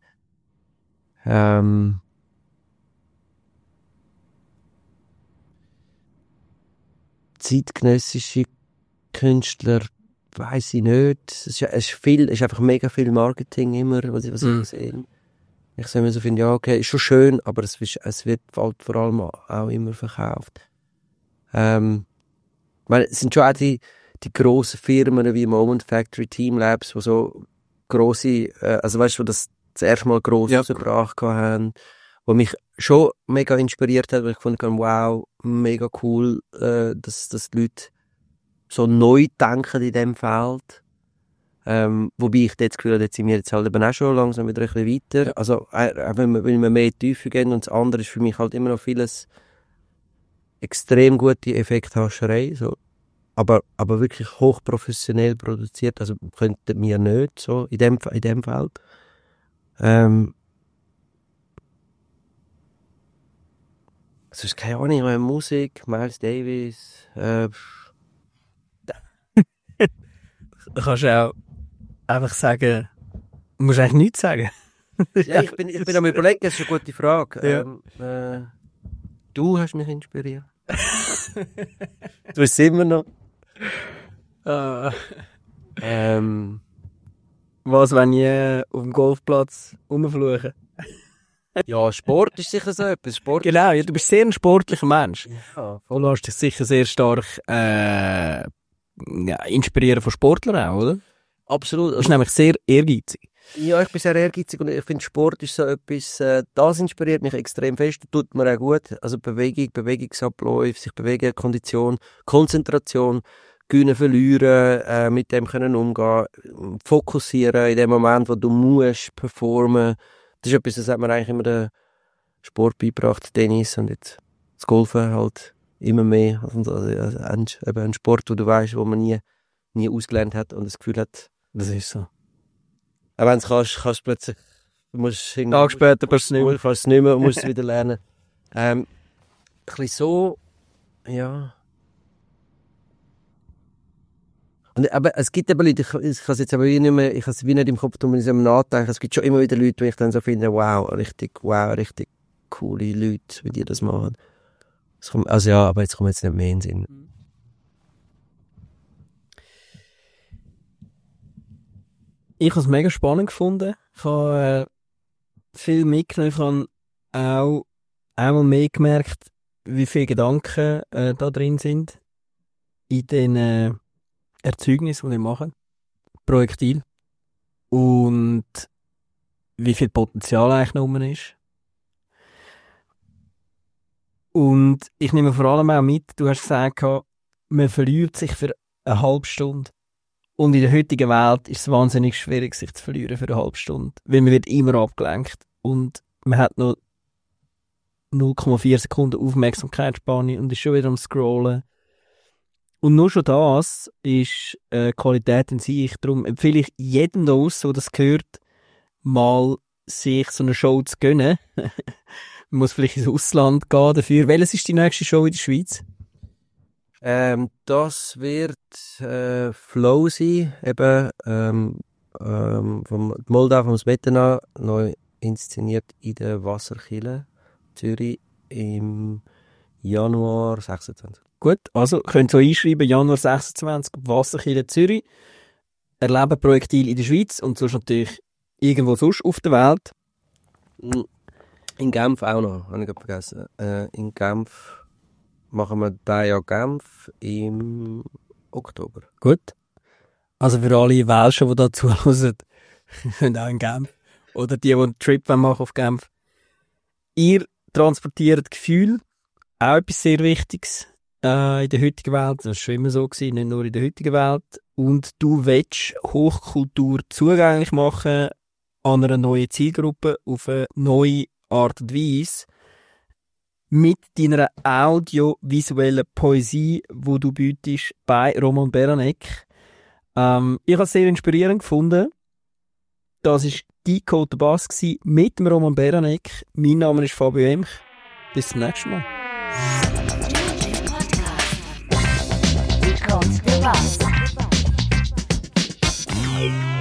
Zeitgenössische Künstler, weiss ich nicht. Es ist einfach mega viel Marketing immer, was ich sehe. Ich sehe mir so, finde, ja, okay, ist schon schön, aber es wird halt vor allem auch immer verkauft. Ich meine, es sind schon auch die grossen Firmen wie Moment Factory, Teamlabs, die so grosse, also weißt du, das erste Mal gross rausgebracht haben, wo mich schon mega inspiriert hat, weil ich gefunden habe, wow, mega cool, dass die Leute so neu denken in diesem Feld. Wobei ich jetzt das Gefühl habe, jetzt sind wir jetzt halt eben auch schon langsam wieder ein bisschen weiter. Ja. Also, wenn wir mehr in die Tiefe gehen, und das andere ist für mich halt immer noch vieles extrem gute Effekthascherei, so. Aber wirklich hochprofessionell produziert, also könnten wir nicht, so, in dem Feld. Es ist keine Ahnung, Musik, Miles Davis, Du kannst auch einfach sagen, du musst eigentlich nichts sagen. Ja, ich bin am Überlegen, das ist eine gute Frage. Ja. Du hast mich inspiriert. Du bist immer noch. Was, wenn ich auf dem Golfplatz rumfluche? Ja, Sport ist sicher so etwas. Sport genau, ja, du bist sehr ein sportlicher Mensch. Ja. Du lässt dich sicher sehr stark inspirieren von Sportlern auch, oder? Absolut. Du bist nämlich sehr ehrgeizig. Ja, ich bin sehr ehrgeizig und ich finde, Sport ist so etwas, das inspiriert mich extrem fest, tut mir auch gut. Also Bewegung, Bewegungsabläufe, sich bewegen, Kondition, Konzentration, gewinnen, verlieren, mit dem können umgehen, fokussieren in dem Moment, wo du musst performen. Das ist etwas, das hat mir eigentlich immer der Sport beigebracht, Tennis und jetzt das Golfen halt immer mehr. Also ein Sport, wo du weißt, wo man nie ausgelernt hat und das Gefühl hat, das ist so. Auch wenn du kannst plötzlich, Tag später kannst du es nicht mehr, musst es wieder lernen. Ein bisschen so, ja. Aber es gibt eben Leute, ich kann es jetzt aber nicht mehr, ich habe es wie nicht im Kopf, wenn ich nachdenke. Es gibt schon immer wieder Leute, die ich dann so finde, wow, richtig coole Leute, wie die das machen. Also ja, aber jetzt kommt jetzt nicht mehr in den Sinn. Ich habe es mega spannend gefunden. Ich habe viel mitgenommen. Ich habe auch einmal mehr gemerkt, wie viele Gedanken da drin sind in den Erzeugnissen, die ich mache. Projektil. Und wie viel Potenzial eigentlich noch ist. Und ich nehme vor allem auch mit, du hast gesagt, man verliert sich für eine halbe Stunde. Und in der heutigen Welt ist es wahnsinnig schwierig, sich zu verlieren für eine halbe Stunde. Weil man wird immer abgelenkt. Und man hat noch 0,4 Sekunden Aufmerksamkeitsspanne und ist schon wieder am Scrollen. Und nur schon das ist Qualität in sich. Darum empfehle ich jedem da draussen, der das hört, mal sich so eine Show zu gönnen. Man muss vielleicht ins Ausland gehen dafür. Welches ist die nächste Show in der Schweiz? Das wird Flow sein, eben vom Moldau, vom Smetana, neu inszeniert in der Wasserkille Zürich im Januar 26. Gut, also könnt ihr so einschreiben, Januar 26, Wasserkille Zürich, erleben Projektil in der Schweiz und sonst natürlich irgendwo sonst auf der Welt. In Genf auch noch, habe ich gerade vergessen. In Genf machen wir dieses Jahr Genf im Oktober. Gut. Also für alle Welschen, die da zuhören, können auch in Genf. Oder die einen Trip machen auf Genf. Ihr transportiert Gefühl, auch etwas sehr Wichtiges in der heutigen Welt. Das war schon immer so gewesen, nicht nur in der heutigen Welt. Und du willst Hochkultur zugänglich machen an einer neuen Zielgruppe auf eine neue Art und Weise. mit deiner audiovisuellen Poesie, die du bietest bei Roman Beranek. Ich habe es sehr inspirierend gefunden. Das war Decode the Bass mit dem Roman Beranek. Mein Name ist Fabio Emch. Bis zum nächsten Mal. Decode the Bass.